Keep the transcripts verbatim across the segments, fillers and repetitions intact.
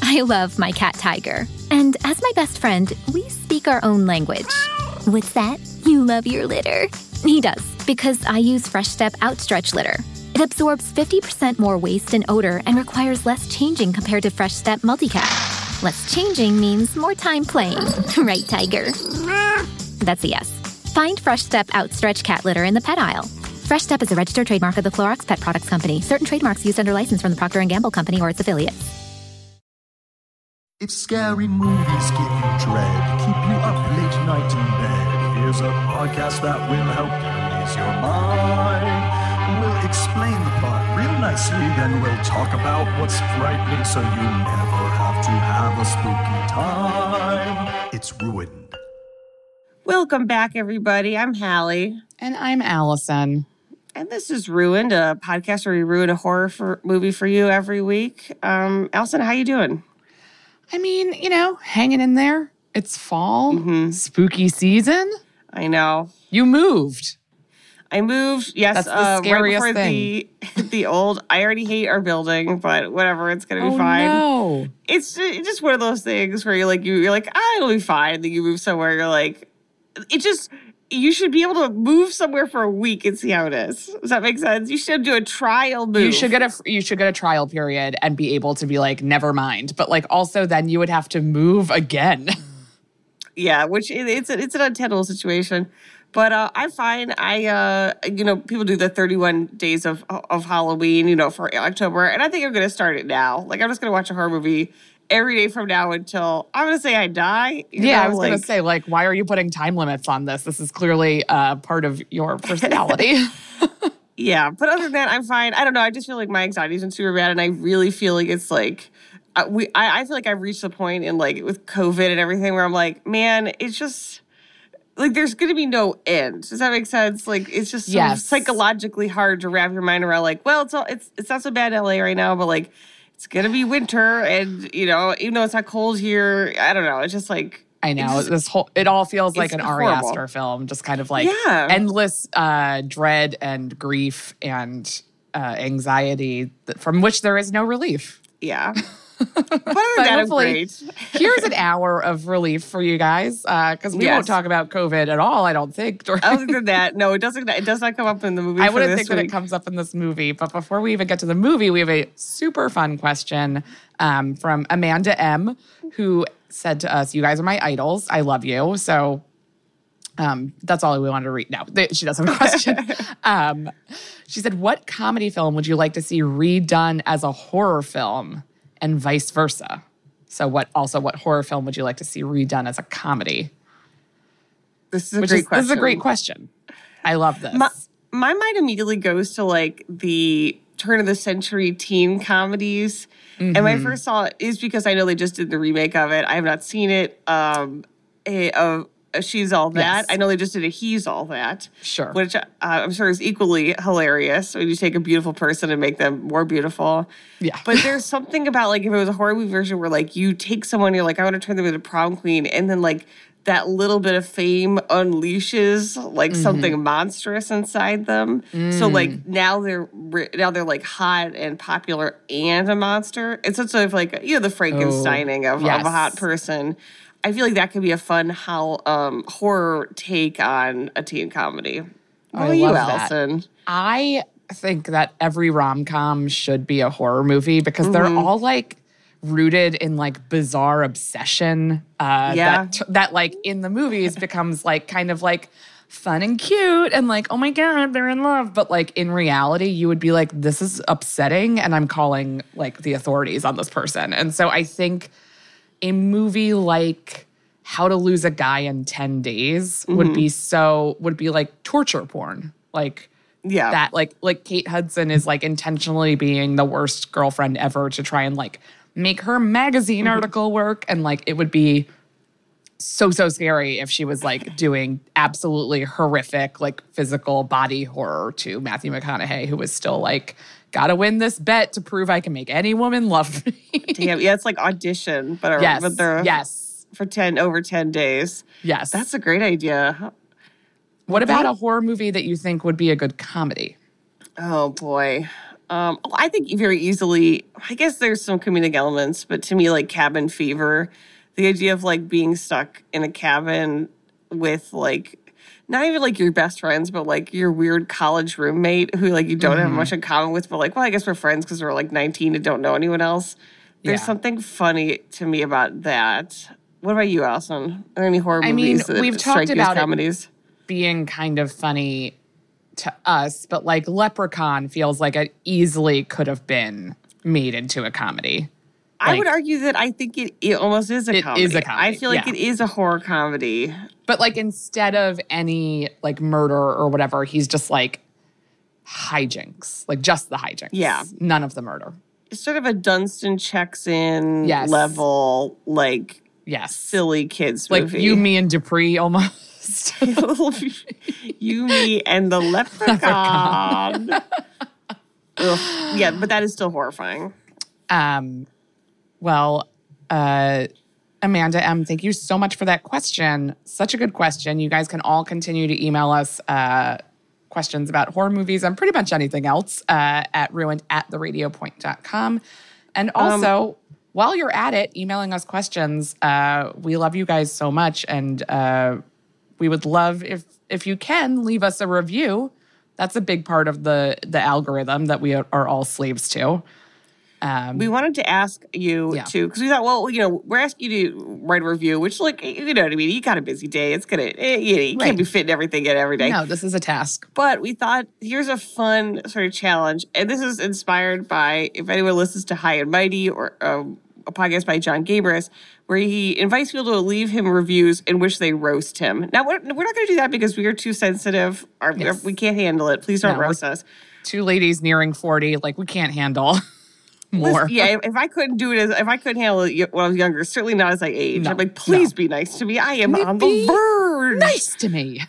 I love my cat Tiger. And as my best friend, we speak our own language. What's that? You love your litter? He does, because I use Fresh Step Outstretch Litter. It absorbs fifty percent more waste and odor and requires less changing compared to Fresh Step Multicat. Less changing means more time playing. Right, Tiger? That's a yes. Find Fresh Step Outstretch Cat Litter in the pet aisle. Fresh Step is a registered trademark of the Clorox Pet Products Company. Certain trademarks used under license from the Procter and Gamble Company or its affiliates. If scary movies give you dread, keep you up late night in bed, here's a podcast that will help you ease your mind. We'll explain the plot real nicely, then we'll talk about what's frightening so you never have to have a spooky time. It's Ruined. Welcome back, everybody. I'm Hallie. And I'm Allison. And this is Ruined, a podcast where we ruin a horror for, movie for you every week. Um, Allison, how you doing? I mean, you know, hanging in there. It's fall, mm-hmm. spooky season. I know. You moved. I moved, yes. That's the uh, scariest right before thing. The, the old, I already hate our building, but whatever, it's going to be oh, fine. no. It's, it's just one of those things where you're like, you, you're like, ah, it'll be fine. And then you move somewhere, you're like, it just, you should be able to move somewhere for a week and see how it is. Does that make sense? You should do a trial move. You should get a you should get a trial period and be able to be like, never mind. But like also then you would have to move again. Yeah, which it's a, it's an untenable situation. But uh, I'm fine. I, uh, you know, people do the thirty-one days of of Halloween, you know, for October. And I think I'm going to start it now. Like, I'm just going to watch a horror movie every day from now until, I'm going to say I die. You yeah, know, I was like, going to say, like, why are you putting time limits on this? This is clearly uh, part of your personality. Yeah, but other than that, I'm fine. I don't know. I just feel like my anxiety's been super bad, and I really feel like it's like, uh, we. I, I feel like I've reached the point in, like, with COVID and everything where I'm like, man, it's just, like, there's going to be no end. Does that make sense? Like, it's just so yes. psychologically hard to wrap your mind around, like, well, it's all, it's it's not so bad in L A right now, but, like, it's going to be winter, and, you know, even though it's not cold here, I don't know. It's just like... I know. Just, this whole it all feels like an Ari horrible. Aster film, just kind of like yeah. endless uh, dread and grief and uh, anxiety that, from which there is no relief. Yeah. But other than that, I'm great. Here's an hour of relief for you guys, because uh, we yes. won't talk about COVID at all, I don't think. During... Other than that, no, it doesn't. It does not come up in the movie. I for wouldn't this think that week. it comes up in this movie. But before we even get to the movie, we have a super fun question um, from Amanda M., who said to us, "You guys are my idols. I love you." So um, that's all we wanted to read. No, she doesn't have a question. um, she said, "What comedy film would you like to see redone as a horror film, and vice versa?" So, what also what horror film would you like to see redone as a comedy? This is a Which great is, question. This is a great question. I love this. My, my mind immediately goes to like the turn of the century teen comedies. Mm-hmm. And my first thought is because I know they just did the remake of it. I have not seen it. Um, a, a, a She's All That. Yes. I know they just did a He's All That. Sure. Which uh, I'm sure is equally hilarious when you take a beautiful person and make them more beautiful. Yeah. But there's something about like if it was a horror movie version where like you take someone, you're like, I want to turn them into prom queen. And then like that little bit of fame unleashes like mm-hmm. something monstrous inside them. Mm. So like now they're now they're like hot and popular and a monster. It's such of like, you know, the Frankensteining oh, of, yes. of a hot person. I feel like that could be a fun how um, horror take on a teen comedy. What about you, Allison? That. I think that every rom-com should be a horror movie because mm-hmm. they're all like rooted in like bizarre obsession uh, yeah. that, that like in the movies becomes like kind of like fun and cute and like, oh my God, they're in love. But like in reality, you would be like, this is upsetting and I'm calling like the authorities on this person. And so I think a movie like How to Lose a Guy in ten days mm-hmm. would be so, would be like torture porn. Like, yeah. that, like, like Kate Hudson is like intentionally being the worst girlfriend ever to try and like make her magazine mm-hmm. article work. And like, it would be so, so scary if she was like doing absolutely horrific, like physical body horror to Matthew McConaughey, who was still like, gotta win this bet to prove I can make any woman love me. Damn, yeah, it's like Audition, but, yes, but they're yes. for ten over ten days. Yes. That's a great idea. What about a horror movie that you think would be a good comedy? Oh boy. Um, I think very easily, I guess there's some comedic elements, but to me, like Cabin Fever, the idea of like being stuck in a cabin with like, not even like your best friends, but like your weird college roommate who like you don't mm-hmm. have much in common with, but like, well, I guess we're friends because we're like nineteen and don't know anyone else. There's yeah. something funny to me about that. What about you, Allison? Are there any horror I movies mean, that we've strike talked you as about comedies? It being kind of funny to us, but like Leprechaun feels like it easily could have been made into a comedy. I like, would argue that I think it, it almost is a it comedy. It is a comedy. I feel like yeah. it is a horror comedy. But like instead of any like murder or whatever, he's just like hijinks, like just the hijinks. Yeah. None of the murder. It's sort of a Dunstan checks in yes. level, like yes. silly kids like movie. Like You, Me, and Dupree almost. You, Me, and the Leprechaun. Leprechaun. Yeah, but that is still horrifying. Um, well, uh, Amanda M., thank you so much for that question. Such a good question. You guys can all continue to email us uh, questions about horror movies and pretty much anything else uh, at ruined at the radio point dot com. And also, um, while you're at it, emailing us questions, uh, we love you guys so much. And uh, we would love if if you can leave us a review. That's a big part of the the algorithm that we are all slaves to. Um, we wanted to ask you yeah. too, because we thought, well, you know, we're asking you to write a review, which, like, you know what I mean? You got a busy day. It's gonna, you, know, you right. can't be fitting everything in every day. No, this is a task. But we thought, here's a fun sort of challenge, and this is inspired by, if anyone listens to High and Mighty or um, a podcast by John Gabris, where he invites people to leave him reviews in which they roast him. Now, we're, we're not going to do that because we are too sensitive. Our, yes. We can't handle it. Please don't no, roast us. Two ladies nearing forty, like, we can't handle more. Listen, yeah, if I couldn't do it, as if I couldn't handle it when I was younger, certainly not as I age. No, I'm like, please no. be nice to me. I am Maybe on the verge. Nice to me.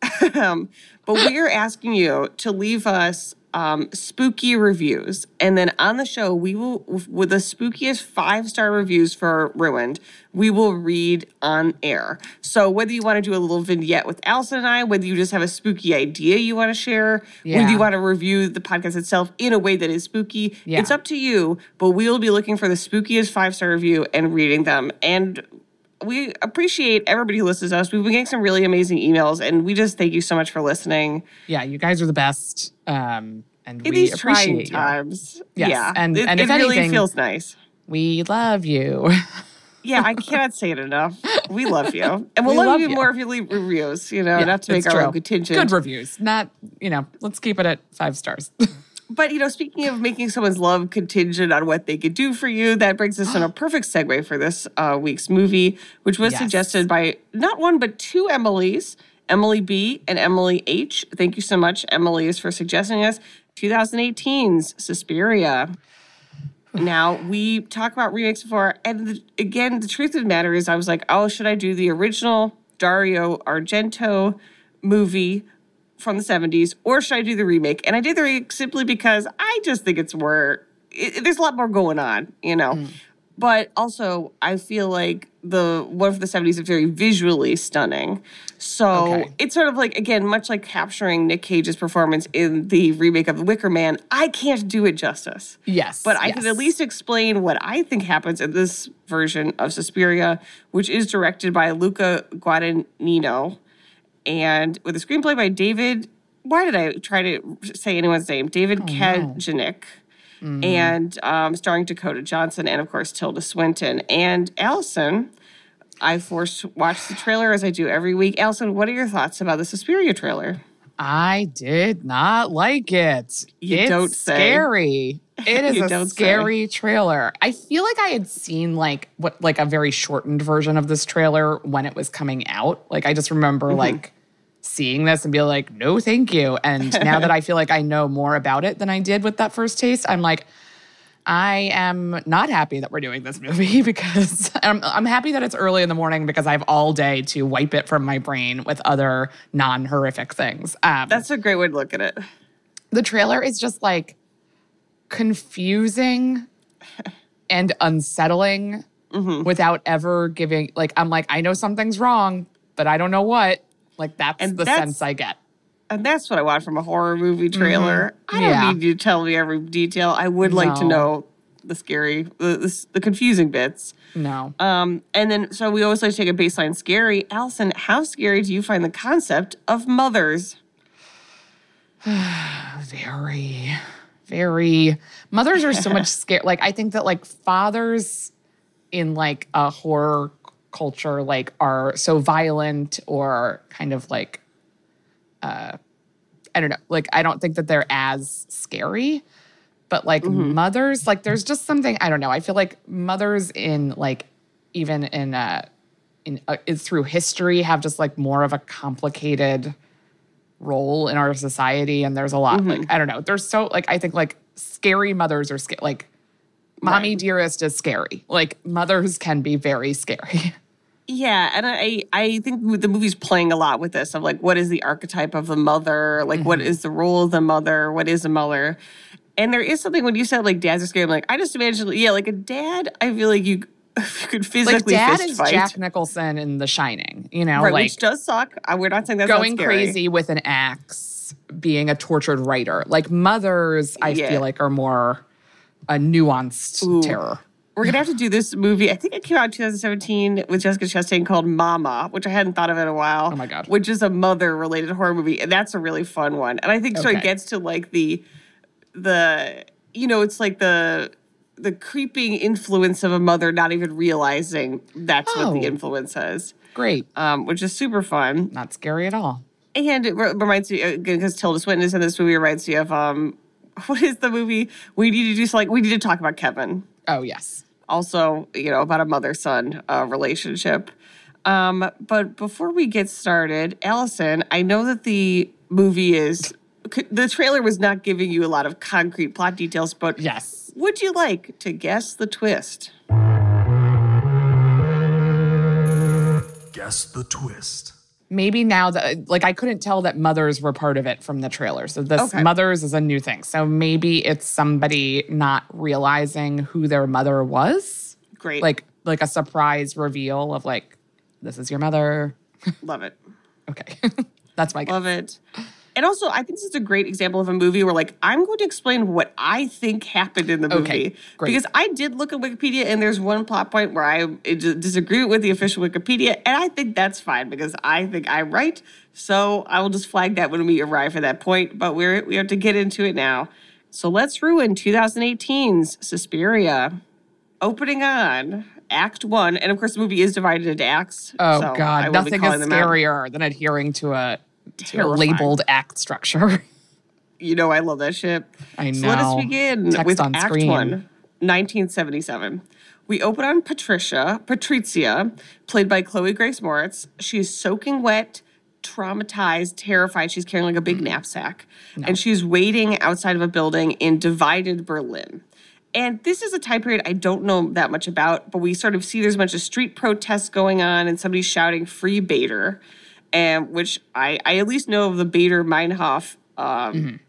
um, but we are asking you to leave us um, spooky reviews. And then on the show, we will, with the spookiest five-star reviews for Ruined, we will read on air. So whether you want to do a little vignette with Allison and I, whether you just have a spooky idea you want to share, yeah. whether you want to review the podcast itself in a way that is spooky, yeah. it's up to you. But we'll be looking for the spookiest five-star review and reading them. And we appreciate everybody who listens to us. We've been getting some really amazing emails, and we just thank you so much for listening. Yeah, you guys are the best. Um, and in we these appreciate trying you. times. Yes. Yeah, and, it, and it if really anything, feels nice. We love you. Yeah, I cannot say it enough. We love you. And we'll we love, love you you more if you leave reviews, you know, yeah, not to make our true. own contingent. Good reviews. Not, you know, let's keep it at five stars. But, you know, speaking of making someone's love contingent on what they could do for you, that brings us on a perfect segue for this uh, week's movie, which was yes. suggested by not one, but two Emilys, Emily B. and Emily H. Thank you so much, Emilys, for suggesting us. twenty eighteen's Suspiria. Now, we talk about remakes before, and the, again, the truth of the matter is I was like, oh, should I do the original Dario Argento movie from the seventies, or should I do the remake? And I did the remake simply because I just think it's more, it, there's a lot more going on, you know? Mm. But also, I feel like the one from the seventies is very visually stunning. So okay. it's sort of like, again, much like capturing Nick Cage's performance in the remake of The Wicker Man, I can't do it justice. Yes. But I yes. can at least explain what I think happens in this version of Suspiria, which is directed by Luca Guadagnino, and with a screenplay by David, why did I try to say anyone's name? David oh, Kajanic. No. Mm-hmm. And um, starring Dakota Johnson and, of course, Tilda Swinton. And Allison, I forced to watch the trailer as I do every week. Allison, what are your thoughts about the Suspiria trailer? I did not like it. You it's don't say. Scary. It is a scary say. trailer. I feel like I had seen like what like a very shortened version of this trailer when it was coming out. Like I just remember mm-hmm. like seeing this and be like, no, thank you. And now that I feel like I know more about it than I did with that first taste, I'm like, I am not happy that we're doing this movie because I'm, I'm happy that it's early in the morning because I have all day to wipe it from my brain with other non-horrific things. Um, That's a great way to look at it. The trailer is just like confusing and unsettling mm-hmm. without ever giving, like, I'm like, I know something's wrong, but I don't know what. Like, that's and the that's, sense I get. And that's what I want from a horror movie trailer. Mm-hmm. I don't Yeah. need you to tell me every detail. I would like to No. know the scary, the, the, the confusing bits. No. Um, and then, so we always like to take a baseline scary. Allison, how scary do you find the concept of mothers? Very, very. Mothers are so much scared. Like, I think that, like, fathers in, like, a horror culture, like, are so violent or kind of, like, uh, I don't know. Like, I don't think that they're as scary. But, like, Mm-hmm. mothers, like, there's just something, I don't know. I feel like mothers in, like, even in, uh, in uh, is through history have just, like, more of a complicated role in our society. And there's a lot, Mm-hmm. like, I don't know. There's so, like, I think, like, scary mothers are scary. Like, Mommy Right. Dearest is scary. Like, mothers can be very scary. Yeah, and I I think the movie's playing a lot with this of like, what is the archetype of the mother? Like, what is the role of the mother? What is a mother? And there is something when you said like dads are scary. I'm like, I just imagine, yeah, like a dad. I feel like you, you could Like, physically Dad fist is fight, Jack Nicholson in The Shining, you know? right? like, Which does suck. I, we're not saying that's going not scary. crazy with an axe, being a tortured writer. Like, mothers, I Yeah. feel like, are more a nuanced Ooh. terror. We're gonna have to do this movie. I think it came out in twenty seventeen with Jessica Chastain called Mama, which I hadn't thought of in a while. Oh my God. Which is a mother-related horror movie, and that's a really fun one. And I think so. It Okay. gets to like the the you know, it's like the the creeping influence of a mother not even realizing that's what the Oh. influence is, Great. um, which is super fun. Not scary at all. And it re- reminds me, again, because Tilda Swinton is in this movie, it reminds me of, um, what is the movie? We need to do, so like, we need to talk about Kevin. Oh, yes. Also, you know, about a mother-son uh, relationship. Um, but before we get started, Allison, I know that the movie is, the trailer was not giving you a lot of concrete plot details, but Yes. would you like to guess the twist? Guess the twist. Maybe now that, like, I couldn't tell that mothers were part of it from the trailer. So this Okay. mothers is a new thing. So maybe it's somebody not realizing who their mother was. Great. Like, like a surprise reveal of, like, this is your mother. Love it. Okay. That's my guess. Love it. And also, I think this is a great example of a movie where, like, I'm going to explain what I think happened in the movie. Okay, great. Because I did look at Wikipedia, and there's one plot point where I uh, disagree with the official Wikipedia, and I think that's fine because I think I'm right. So I will just flag that when we arrive at that point. But we're we have to get into it now. So let's ruin twenty eighteen's Suspiria. Opening on Act One, and of course, the movie is divided into acts. Oh, so I God. will be Nothing is calling them out. scarier than adhering to a, to a Terrifying. labeled act structure. You know I love that shit. I So let us know. begin Text with on Act screen. One, nineteen seventy-seven. We open on Patricia, Patrizia, played by Chloe Grace Moritz. She's soaking wet, traumatized, terrified. She's carrying like a big knapsack. And she's waiting outside of a building in divided Berlin. And this is a time period I don't know that much about, but we sort of see there's a bunch of street protests going on and somebody's shouting free Bader, and which I, I at least know of the Bader-Meinhof um,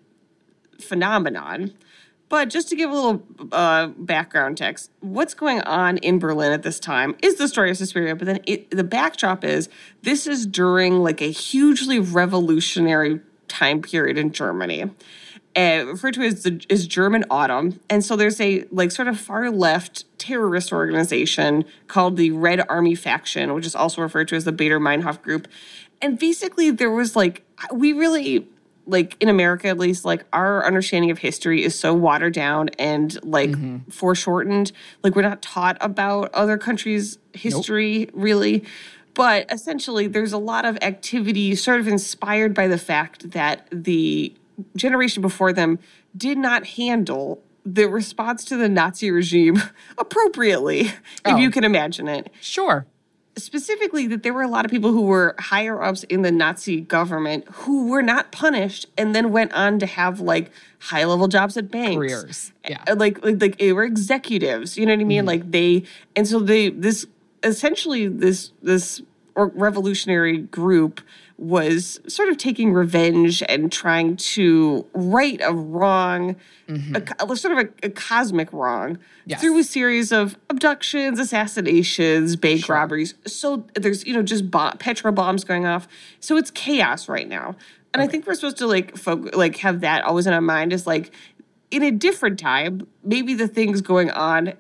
phenomenon. But just to give a little uh, background text, what's going on in Berlin at this time is the story of Suspiria, but then it, the backdrop is this is during like a hugely revolutionary time period in Germany. Uh, referred to as the as German Autumn. And so there's a like sort of far left terrorist organization called the Red Army Faction, which is also referred to as the Bader-Meinhof Group. And basically there was like, we really, like in America at least, like our understanding of history is so watered down and like foreshortened. Like we're not taught about other countries' history really. But essentially there's a lot of activity sort of inspired by the fact that the generation before them did not handle the response to the Nazi regime appropriately, if Oh. you can imagine it. Sure. Specifically, that there were a lot of people who were higher ups in the Nazi government who were not punished and then went on to have like high level jobs at banks. Careers. Yeah. Uh, Like, like, like they were executives, you know what I mean? Like they, and so they, this, essentially this, this or revolutionary group was sort of taking revenge and trying to right a wrong, a co- sort of a, a cosmic wrong, Yes. through a series of abductions, assassinations, bank Sure. robberies. So there's, you know, just bomb, petrol bombs going off. So it's chaos right now. And okay. I think we're supposed to like folk, like have that always in our mind is like in a different time, maybe the things going on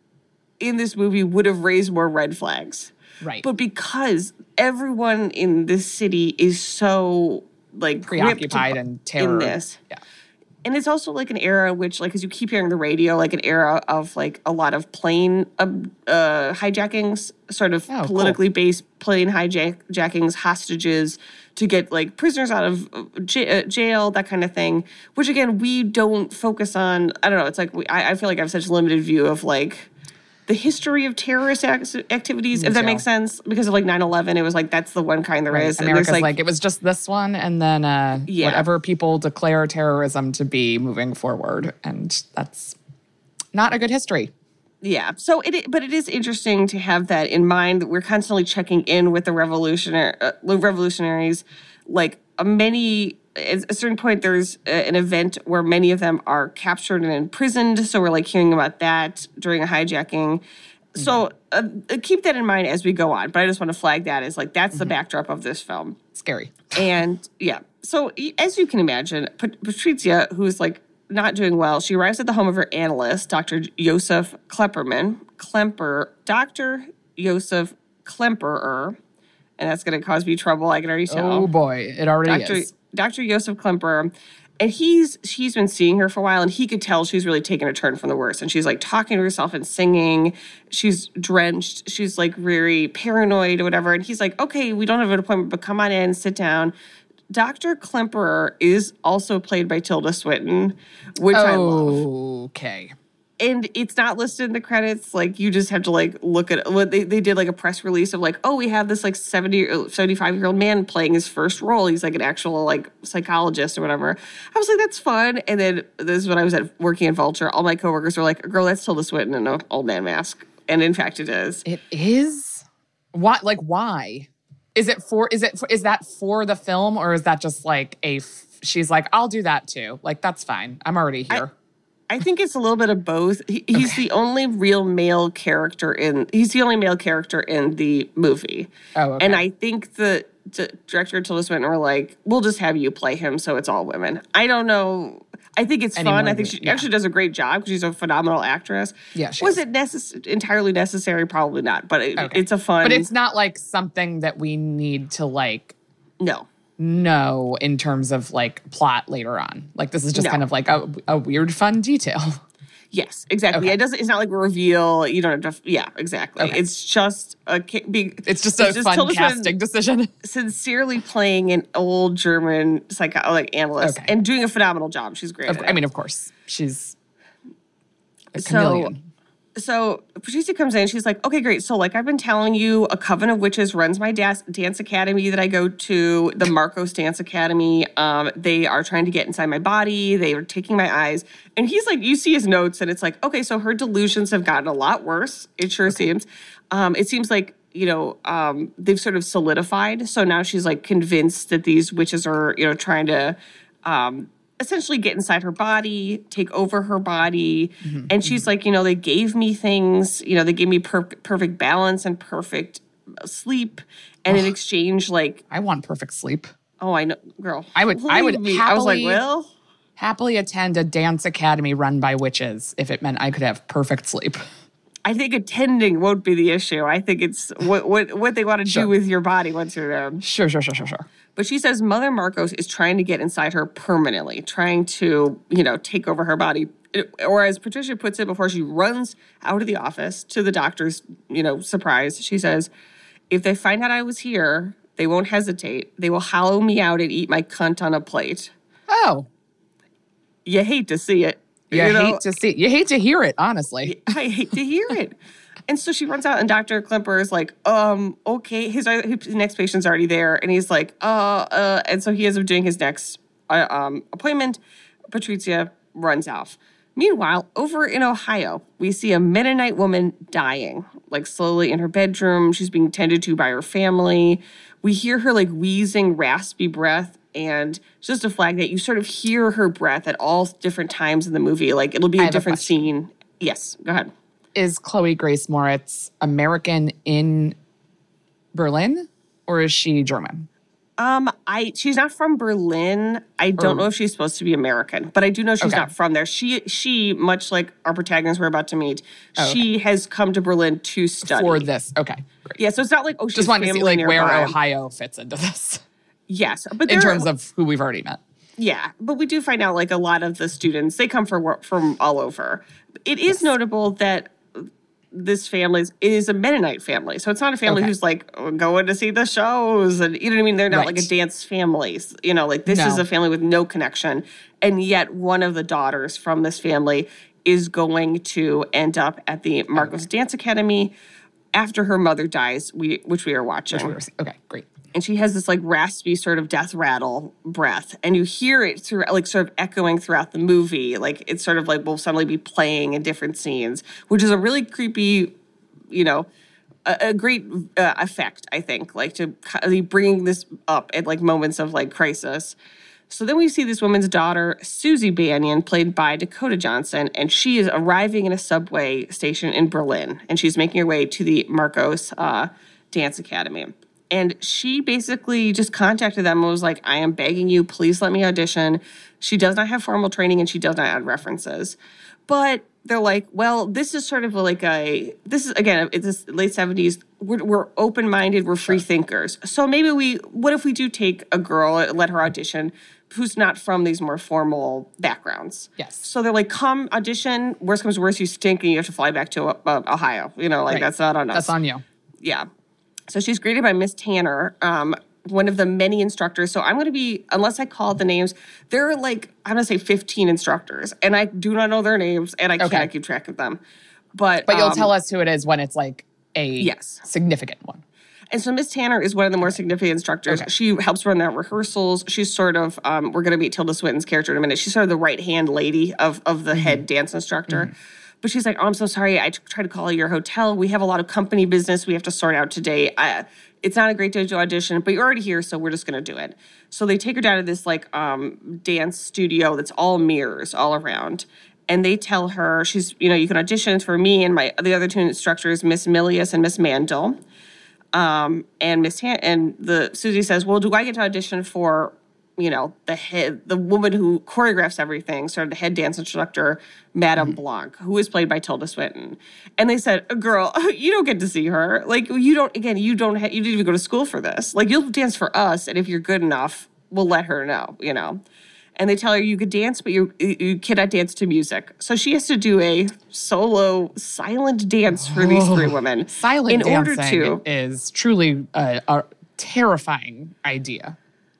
in this movie would have raised more red flags. Right. But because everyone in this city is so like preoccupied and terror in this. Yeah. And it's also like an era which, like, as you keep hearing the radio, like an era of like a lot of plane uh, uh, hijackings, sort of oh, politically cool. based plane hijackings, hostages to get like prisoners out of j- jail, that kind of thing. Which again, we don't focus on. I don't know. It's like we, I, I feel like I have such a limited view of like the history of terrorist ac- activities, Me if that too. makes sense. Because of like nine eleven, it was like, that's the one kind there right. is. America's like, like, it was just this one, and then uh, yeah. whatever people declare terrorism to be moving forward. And that's not a good history. Yeah. So it, but it is interesting to have that in mind. We're constantly checking in with the revolutionary, uh, revolutionaries. Like uh, many, at a certain point, there's uh, an event where many of them are captured and imprisoned. So we're like hearing about that during a hijacking. Mm-hmm. So uh, keep that in mind as we go on. But I just want to flag that as like, that's mm-hmm. the backdrop of this film. Scary. And yeah. So as you can imagine, Pat- Patrizia, who's like not doing well, she arrives at the home of her analyst, Doctor Josef Klemperman. Klemper, Doctor Josef Klemperer. And that's going to cause me trouble, I can already tell. Oh, boy. It already Doctor is. Doctor Josef Klemperer. And he's he's been seeing her for a while, and he could tell she's really taken a turn from the worst. And she's, like, talking to herself and singing. She's drenched. She's, like, very paranoid or whatever. And he's like, okay, we don't have an appointment, but come on in, sit down. Doctor Klemperer is also played by Tilda Swinton, which oh, I love. Okay. And it's not listed in the credits. Like, you just have to, like, look at what they, they did, like, a press release of, like, oh, we have this, like, seventy, seventy-five-year-old man playing his first role. He's, like, an actual, like, psychologist or whatever. I was like, that's fun. And then this is when I was at working at Vulture. All my coworkers were like, girl, that's Tilda Swinton in an old man mask. And, in fact, it is. It is? Why? Like, why? Is it for, is it, for, is that for the film? Or is that just, like, a, she's like, I'll do that, too. Like, that's fine. I'm already here. I, I think it's a little bit of both. He, he's okay. the only real male character in. He's the only male character in the movie. Oh, okay. And I think the, the director Tilda Swinton were like, "We'll just have you play him, so it's all women." I don't know. I think it's Anyone, fun. I think she yeah. actually does a great job because she's a phenomenal actress. Yeah, she was is. it necess- entirely necessary? Probably not. But it, okay. it's a fun. But it's not like something that we need to like. No. No, in terms of like plot later on. Like this is just no. kind of like a, a weird, fun detail. Yes, exactly. Okay. It doesn't. It's not like a reveal. You don't have to. Yeah, exactly. Okay. It's just a big. It's just a it's just fun casting decision. Sincerely playing an old German psycho like analyst okay. and doing a phenomenal job. She's great. Of, at it. I mean, of course, she's a chameleon. So, So Patricia comes in. She's like, okay, great. So like I've been telling you, a coven of witches runs my dance, dance academy that I go to, the Marcos Dance Academy. Um, they are trying to get inside my body. They are taking my eyes. And he's like, you see his notes and it's like, okay, so her delusions have gotten a lot worse. It sure okay. seems. Um, it seems like, you know, um, they've sort of solidified. So now she's like convinced that these witches are, you know, trying to um, essentially get inside her body, take over her body. Mm-hmm. And she's like, you know, they gave me things, you know, they gave me per- perfect balance and perfect sleep. And in exchange, like, I want perfect sleep. Oh, I know, girl. I would, I would happily, I was like, well, happily attend a dance academy run by witches if it meant I could have perfect sleep. I think attending won't be the issue. I think it's what what, what they want to sure. do with your body once you're there. Sure, sure, sure, sure, sure. But she says Mother Marcos is trying to get inside her permanently, trying to, you know, take over her body. Or as Patricia puts it before she runs out of the office to the doctor's, you know, surprise, she says, if they find out I was here, they won't hesitate. They will hollow me out and eat my cunt on a plate. Oh. You hate to see it. You, you know? hate to see You hate to hear it, honestly. I hate to hear it. And so she runs out, and Doctor Klemper is like, um, okay, his, his next patient's already there. And he's like, uh, uh. And so he ends up doing his next uh, um, appointment. Patrizia runs off. Meanwhile, over in Ohio, we see a Mennonite woman dying, like slowly in her bedroom. She's being tended to by her family. We hear her like wheezing, raspy breath. And just to flag that, you sort of hear her breath at all different times in the movie. Like it'll be a different a scene. Yes, go ahead. Is Chloe Grace Moritz American in Berlin, or is she German? Um, I she's not from Berlin. I don't Or- know if she's supposed to be American, but I do know she's Okay. not from there. She she much like our protagonist we're about to meet, Oh, she has come to Berlin to study. For this. Okay, great. Yeah, so it's not like oh she's Just wanted to family see like nearby. where Ohio fits into this Yes, but in there- terms of who we've already met. Yeah, but we do find out like a lot of the students, they come from from all over. It is Yes. notable that this family is, is a Mennonite family. So it's not a family Okay. who's like going to see the shows and you know what I mean? They're not Right. like a dance family. You know, like this is No. a family with no connection. And yet one of the daughters from this family is going to end up at the Marcos Dance Academy after her mother dies, we which we are watching. We were- Okay, great. And she has this like raspy sort of death rattle breath. And you hear it through like sort of echoing throughout the movie. Like it's sort of like will suddenly be playing in different scenes, which is a really creepy, you know, a, a great uh, effect, I think, like to kind of bringing this up at like moments of like crisis. So then we see this woman's daughter, Susie Banyan, played by Dakota Johnson, and she is arriving in a subway station in Berlin, and she's making her way to the Marcos uh, Dance Academy. And she basically just contacted them and was like, I am begging you, please let me audition. She does not have formal training and she does not have references. But they're like, well, this is sort of like a, this is, again, it's this late seventies. We're, we're open-minded, we're free thinkers. So maybe we, what if we do take a girl, let her audition, who's not from these more formal backgrounds? Yes. So they're like, come audition, worst comes to worst, you stink and you have to fly back to uh, Ohio. You know, like Right. that's not on us. That's on you. Yeah. So she's greeted by Miss Tanner, um, one of the many instructors. So I'm going to be, unless I call the names, there are like, I'm going to say fifteen instructors. And I do not know their names and I Okay. cannot keep track of them. But But you'll um, tell us who it is when it's like a Yes. significant one. And so Miss Tanner is one of the more significant instructors. Okay. She helps run their rehearsals. She's sort of, um, we're going to meet Tilda Swinton's character in a minute. She's sort of the right-hand lady of, of the head dance instructor. Mm-hmm. But she's like, oh, I'm so sorry. I t- tried to call your hotel. We have a lot of company business we have to sort out today. I, it's not a great day to audition, but you're already here, so we're just going to do it. So they take her down to this like um, dance studio that's all mirrors all around. And they tell her, she's, you know, you can audition for me and my the other two instructors, Miss Milius and Miss Mandel. Um, and Miss Han- and the Susie says, well, do I get to audition for, you know, the head, the woman who choreographs everything, sort of the head dance instructor, Madame Blanc, who is played by Tilda Swinton. And they said, girl, you don't get to see her. Like, you don't, again, you don't, ha- you didn't even go to school for this. Like, you'll dance for us. And if you're good enough, we'll let her know, you know. And they tell her you could dance, but you you cannot dance to music. So she has to do a solo silent dance for these three women. Silent in dancing order to, is truly a, a terrifying idea.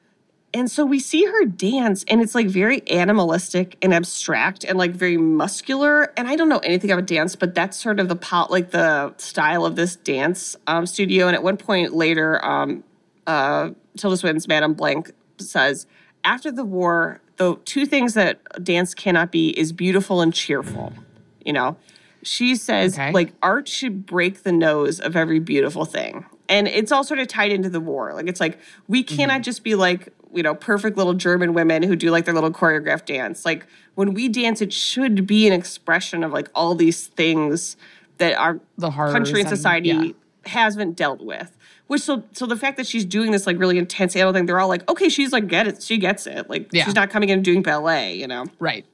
And so we see her dance, and it's like very animalistic and abstract and like very muscular. And I don't know anything about dance, but that's sort of the pop, like the style of this dance um, studio. And at one point later, um, uh, Tilda Swinton's Madame Blanc says, after the war, the two things that dance cannot be is beautiful and cheerful. You know, she says Okay. like art should break the nose of every beautiful thing. And it's all sort of tied into the war. Like, it's like, we cannot Mm-hmm. just be like, you know, perfect little German women who do like their little choreographed dance. Like, when we dance, it should be an expression of like all these things that our The horrors country and and- society yeah. hasn't dealt with. Which, so, so the fact that she's doing this like really intense animal thing, they're all like, okay, she's like, get it. She gets it. Like, Yeah. she's not coming in and doing ballet, you know? Right.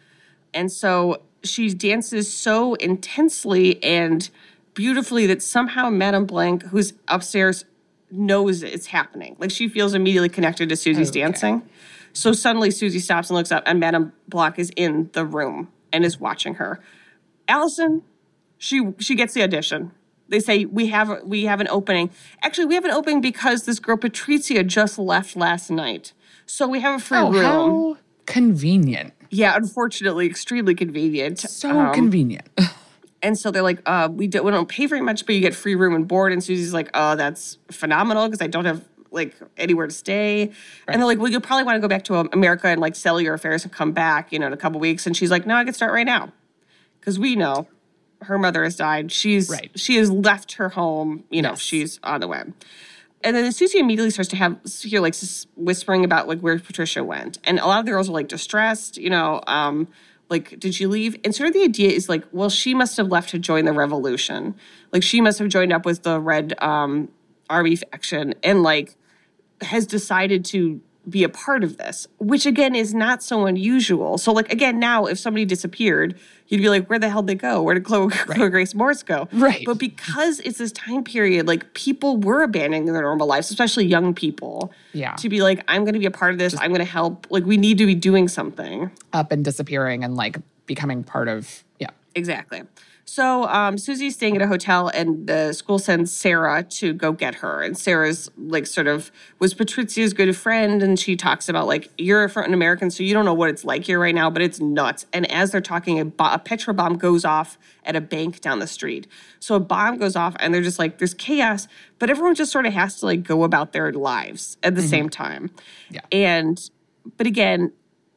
And so she dances so intensely and beautifully that somehow Madame Blanc, who's upstairs, knows it's happening. Like, she feels immediately connected to Susie's Okay. dancing. So suddenly Susie stops and looks up, and Madame Blanc is in the room and is watching her. Allison, she she gets the audition. They say, we have we have an opening. Actually, we have an opening because this girl Patrizia just left last night. So we have a free Oh, room. how convenient. Yeah, unfortunately, extremely convenient. So Um, convenient. And so they're like, uh, we, don't, we don't pay very much, but you get free room and board. And Susie's like, oh, that's phenomenal because I don't have like anywhere to stay. Right. And they're like, well, you'll probably want to go back to um, America and like sell your affairs and come back, you know, in a couple weeks. And she's like, no, I can start right now. Because we know her mother has died. She's Right. She has left her home. You know, Yes. she's on the way. And then Susie immediately starts to have hear like s- whispering about like where Patricia went, and a lot of the girls are like distressed. You know, um, like did she leave? And sort of the idea is like, well, she must have left to join the revolution. Like she must have joined up with the Red um, Army faction, and like has decided to be a part of this, which again is not so unusual. So like, again, now if somebody disappeared, you'd be like, where the hell did they go? Where did Chloe, right. Chloe Grace Moretz go? Right. But because it's this time period, like people were abandoning their normal lives, especially young people. Yeah. To be like, I'm going to be a part of this. Just I'm going to help. Like we need to be doing something. Up and disappearing and like becoming part of, yeah. Exactly. So um, Susie's staying at a hotel, and the school sends Sarah to go get her. And Sarah's like sort of was Patrizia's good friend, and she talks about like, you're an American, so you don't know what it's like here right now, but it's nuts. And as they're talking, a, bo- a petrol bomb goes off at a bank down the street. So a bomb goes off, and they're just like, there's chaos, but everyone just sort of has to like go about their lives at the mm-hmm. same time. Yeah. And but again,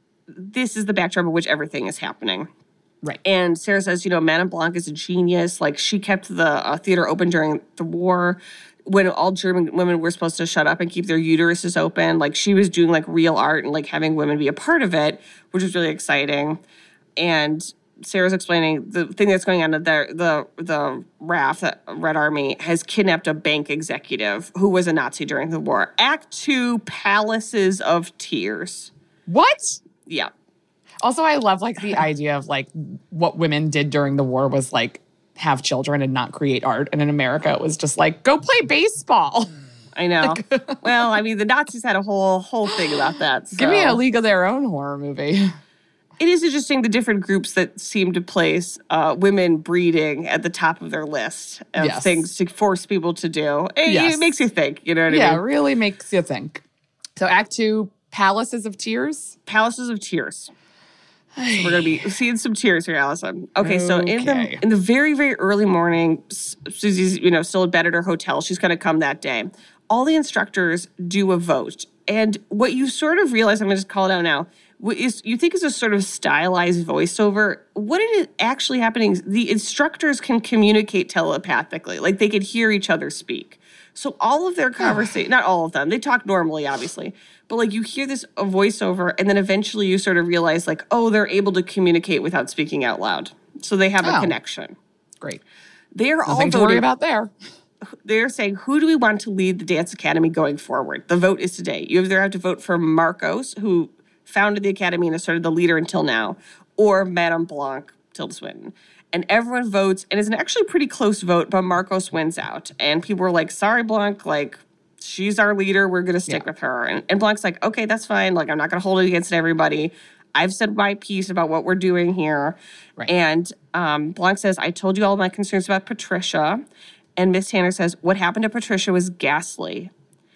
this is the backdrop of which everything is happening. Right. And Sarah says, you know, Madame Blanc is a genius. Like, she kept the uh, theater open during the war when all German women were supposed to shut up and keep their uteruses open. Like, she was doing, like, real art and, like, having women be a part of it, which was really exciting. And Sarah's explaining the thing that's going on. The, the, the R A F, the Red Army, has kidnapped a bank executive who was a Nazi during the war. Act two, Palaces of Tears. What? Yeah. Also, I love, like, the idea of, like, what women did during the war was, like, have children and not create art. And in America, it was just, like, go play baseball. I know. Well, I mean, the Nazis had a whole whole thing about that. So. Give me a League of Their Own horror movie. It is interesting the different groups that seem to place uh, women breeding at the top of their list of yes. things to force people to do. It, yes. it makes you think, you know what yeah, I mean? Yeah, it really makes you think. So Act Two, Palaces of Tears? Palaces of Tears. So we're going to be seeing some tears here, Allison. Okay, so okay. in the in the very, very early morning, Susie's, you know, still in bed at her hotel. She's going to come that day. All the instructors do a vote. And what you sort of realize, I'm going to just call it out now, is you think is a sort of stylized voiceover. What is actually happening? The instructors can communicate telepathically. Like, they could hear each other speak. So all of their conversation, not all of them, they talk normally, obviously. But, like, you hear this a voiceover, and then eventually you sort of realize, like, oh, they're able to communicate without speaking out loud. So they have oh. a connection. Great. They're Nothing all to voting. worry about there. They're saying, who do we want to lead the Dance Academy going forward? The vote is today. You either have to vote for Marcos, who founded the Academy and is sort of the leader until now, or Madame Blanc, Tilda Swinton. And everyone votes, and it's an actually pretty close vote, but Marcos wins out. And people were like, sorry, Blanc, like, she's our leader. We're going to stick yeah. with her. And, and Blanc's like, okay, that's fine. Like, I'm not going to hold it against everybody. I've said my piece about what we're doing here. Right. And um, Blanc says, I told you all my concerns about Patricia. And Miss Tanner says, what happened to Patricia was ghastly.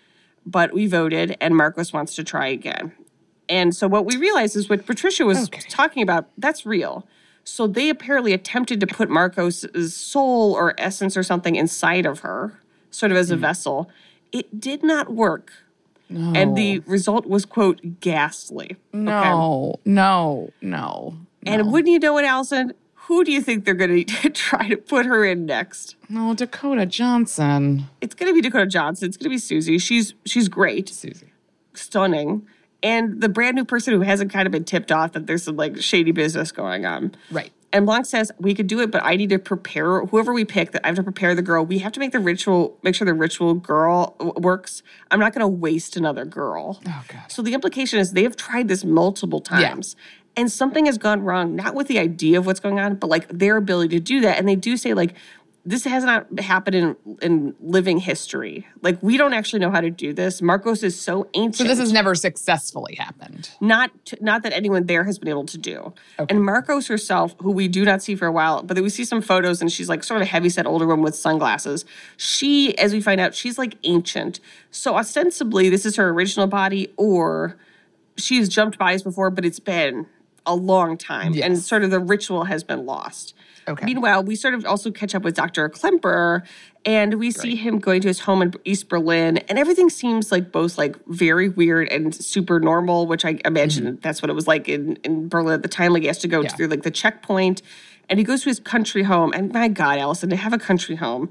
But we voted, and Marcos wants to try again. And so what we realized is what Patricia was okay. talking about, that's real. So they apparently attempted to put Marcos' soul or essence or something inside of her, sort of as a mm. vessel. It did not work. No. And the result was, quote, ghastly. No, okay? no, no, no. And wouldn't you know it, Allison? Who do you think they're going to try to put her in next? No, Dakota Johnson. It's going to be Dakota Johnson. It's going to be Susie. She's she's great. Susie. Stunning. And the brand new person who hasn't kind of been tipped off that there's some, like, shady business going on. Right. And Blanc says, we could do it, but I need to prepare, whoever we pick, that I have to prepare the girl. We have to make the ritual, make sure the ritual girl works. I'm not going to waste another girl. Oh, God. So the implication is they have tried this multiple times. Yeah. And something has gone wrong, not with the idea of what's going on, but, like, their ability to do that. And they do say, like, this has not happened in, in living history. Like, we don't actually know how to do this. Marcos is so ancient. So this has never successfully happened. Not not that anyone there has been able to do. Okay. And Marcos herself, who we do not see for a while, but we see some photos, and she's like sort of a heavyset older woman with sunglasses. She, as we find out, she's like ancient. So ostensibly, this is her original body, or she's jumped bodies before, but it's been a long time. Yes. And sort of the ritual has been lost. Okay. Meanwhile, we sort of also catch up with Doctor Klemperer, and we Great. see him going to his home in East Berlin, and everything seems like both like very weird and super normal, which I imagine mm-hmm. that's what it was like in, in Berlin at the time. Like, he has to go yeah. through like the checkpoint, and he goes to his country home, and my God, Allison, to have a country home.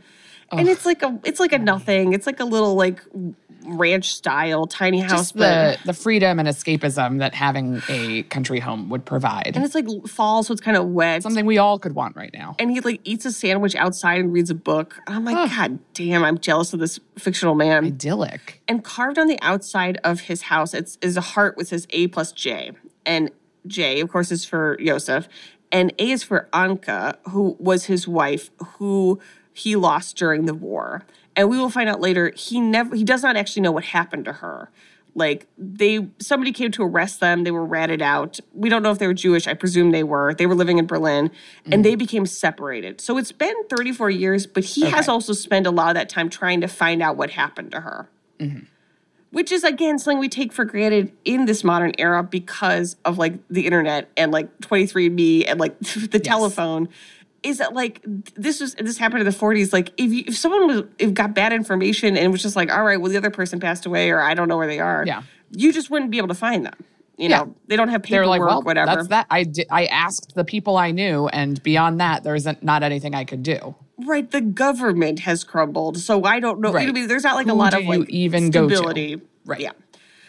And it's like a it's like a nothing. It's like a little like ranch style tiny house. Just the, the freedom and escapism that having a country home would provide. And it's like fall, so it's kind of wet. Something we all could want right now. And he like eats a sandwich outside and reads a book. I'm like, oh. God damn, I'm jealous of this fictional man. Idyllic. And carved on the outside of his house it's, is a heart with says A plus J. And J, of course, is for Josef. And A is for Anka, who was his wife, who he lost during the war. And we will find out later, he never he does not actually know what happened to her. Like, they somebody came to arrest them. They were ratted out. We don't know if they were Jewish. I presume they were. They were living in Berlin. Mm-hmm. And they became separated. So it's been thirty-four years, but he okay. has also spent a lot of that time trying to find out what happened to her. Mm-hmm. Which is, again, something we take for granted in this modern era because of, like, the internet and, like, twenty-three and me and, like, the yes. telephone. Is that, like, this was this happened in the forties. Like, if you, if someone was if got bad information and was just like, all right, well, the other person passed away or I don't know where they are, yeah. you just wouldn't be able to find them. You know, yeah. they don't have paperwork, like, well, whatever. That's that. I, did, I asked the people I knew, and beyond that, there isn't not anything I could do. Right. The government has crumbled. So I don't know. Right. I mean, there's not, like, Who a lot do of, like, you even stability. Go to? Right. Yeah.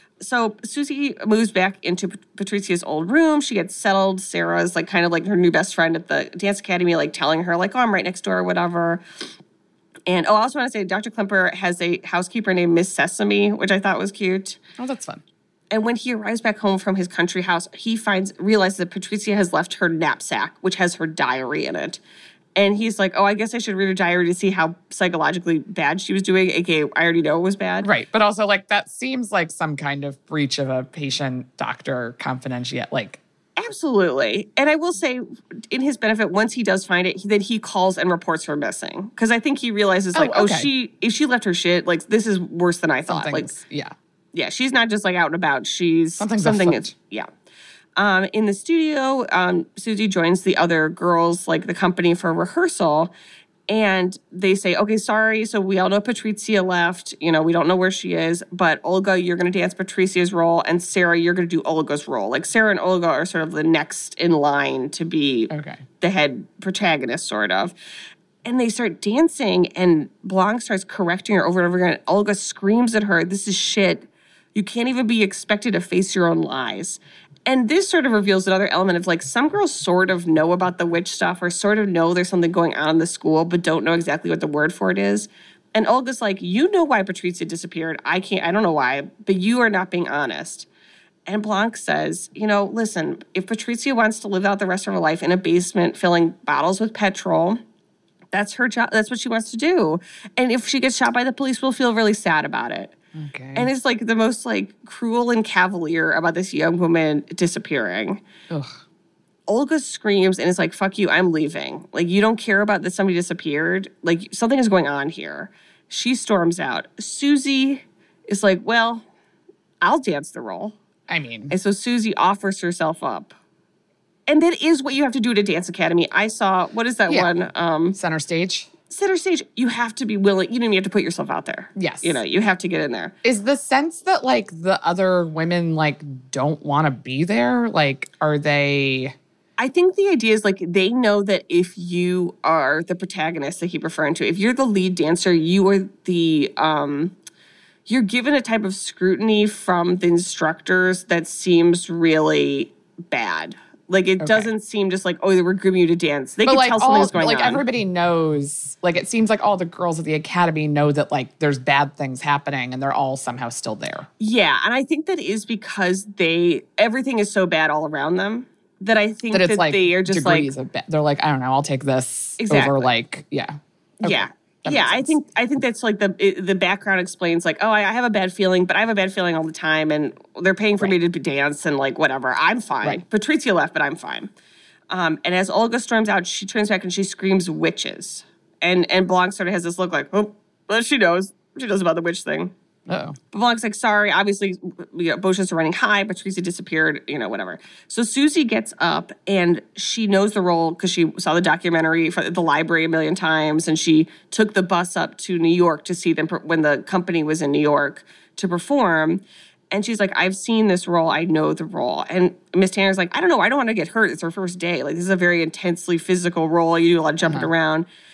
So Susie moves back into Patrizia's old room. She gets settled. Sarah's like kind of like her new best friend at the dance academy, like telling her like, oh, I'm right next door or whatever. And oh, I also want to say Doctor Klemper has a housekeeper named Miss Sesame, which I thought was cute. Oh, that's fun. And when he arrives back home from his country house, he finds realizes that Patrizia has left her knapsack, which has her diary in it. And he's like, oh, I guess I should read her diary to see how psychologically bad she was doing, a k a I already know it was bad. Right. But also, like, that seems like some kind of breach of a patient-doctor confidentiality. Like, absolutely. And I will say, in his benefit, once he does find it, he, then he calls and reports her missing. Because I think he realizes, like, oh, okay. oh, she if she left her shit, like, this is worse than I thought. Like, yeah. Yeah, she's not just, like, out and about. She's Something's something. Is, yeah. Um, in the studio, um, Susie joins the other girls, like the company for rehearsal, and they say, okay, sorry, so we all know Patrizia left. You know, we don't know where she is, but Olga, you're going to dance Patricia's role, and Sarah, you're going to do Olga's role. Like, Sarah and Olga are sort of the next in line to be okay. the head protagonist, sort of. And they start dancing, and Blanc starts correcting her over and over again. Olga screams at her, this is shit. You can't even be expected to face your own lies. And this sort of reveals another element of, like, some girls sort of know about the witch stuff or sort of know there's something going on in the school but don't know exactly what the word for it is. And Olga's like, you know why Patrizia disappeared. I can't, I don't know why, but you are not being honest. And Blanc says, you know, listen, if Patrizia wants to live out the rest of her life in a basement filling bottles with petrol, that's her job. That's what she wants to do. And if she gets shot by the police, we'll feel really sad about it. Okay. And it's like the most like cruel and cavalier about this young woman disappearing. Ugh. Olga screams and is like, fuck you, I'm leaving. Like, you don't care about that somebody disappeared. Like, something is going on here. She storms out. Susie is like, well, I'll dance the role. I mean. And so Susie offers herself up. And that is what you have to do at a dance academy. I saw, what is that yeah. one? Um, Center stage. Center stage, you have to be willing. You know, you have to put yourself out there. Yes. You know, you have to get in there. Is the sense that, like, the other women, like, don't want to be there? Like, are they... I think the idea is, like, they know that if you are the protagonist they keep referring to, if you're the lead dancer, you are the... um you're given a type of scrutiny from the instructors that seems really bad. Like, it okay. doesn't seem just like, oh, they were grooming you to dance. They but can like tell all, something's going like on. Like, everybody knows. Like, it seems like all the girls at the academy know that, like, there's bad things happening, and they're all somehow still there. Yeah, and I think that is because they, everything is so bad all around them that I think that, it's that like they are just degrees like... Of ba- they're like, I don't know, I'll take this exactly. over, like, yeah. Okay. Yeah. Yeah, I think I think that's like the it, the background explains like, oh, I, I have a bad feeling, but I have a bad feeling all the time, and they're paying for right. me to dance and like whatever. I'm fine. Right. Patrizia left, but I'm fine. Um, and as Olga storms out, she turns back and she screams witches. And and Blanc sort of has this look like, oh, well, she knows. She knows about the witch thing. Uh-oh. But Blanc's like, sorry, obviously, you know, emotions are running high. Patrizia disappeared, you know, whatever. So Susie gets up and she knows the role because she saw the documentary for the library a million times. And she took the bus up to New York to see them per- when the company was in New York to perform. And she's like, I've seen this role. I know the role. And Miss Tanner's like, I don't know. I don't want to get hurt. It's her first day. Like, this is a very intensely physical role. You do a lot of jumping uh-huh. around.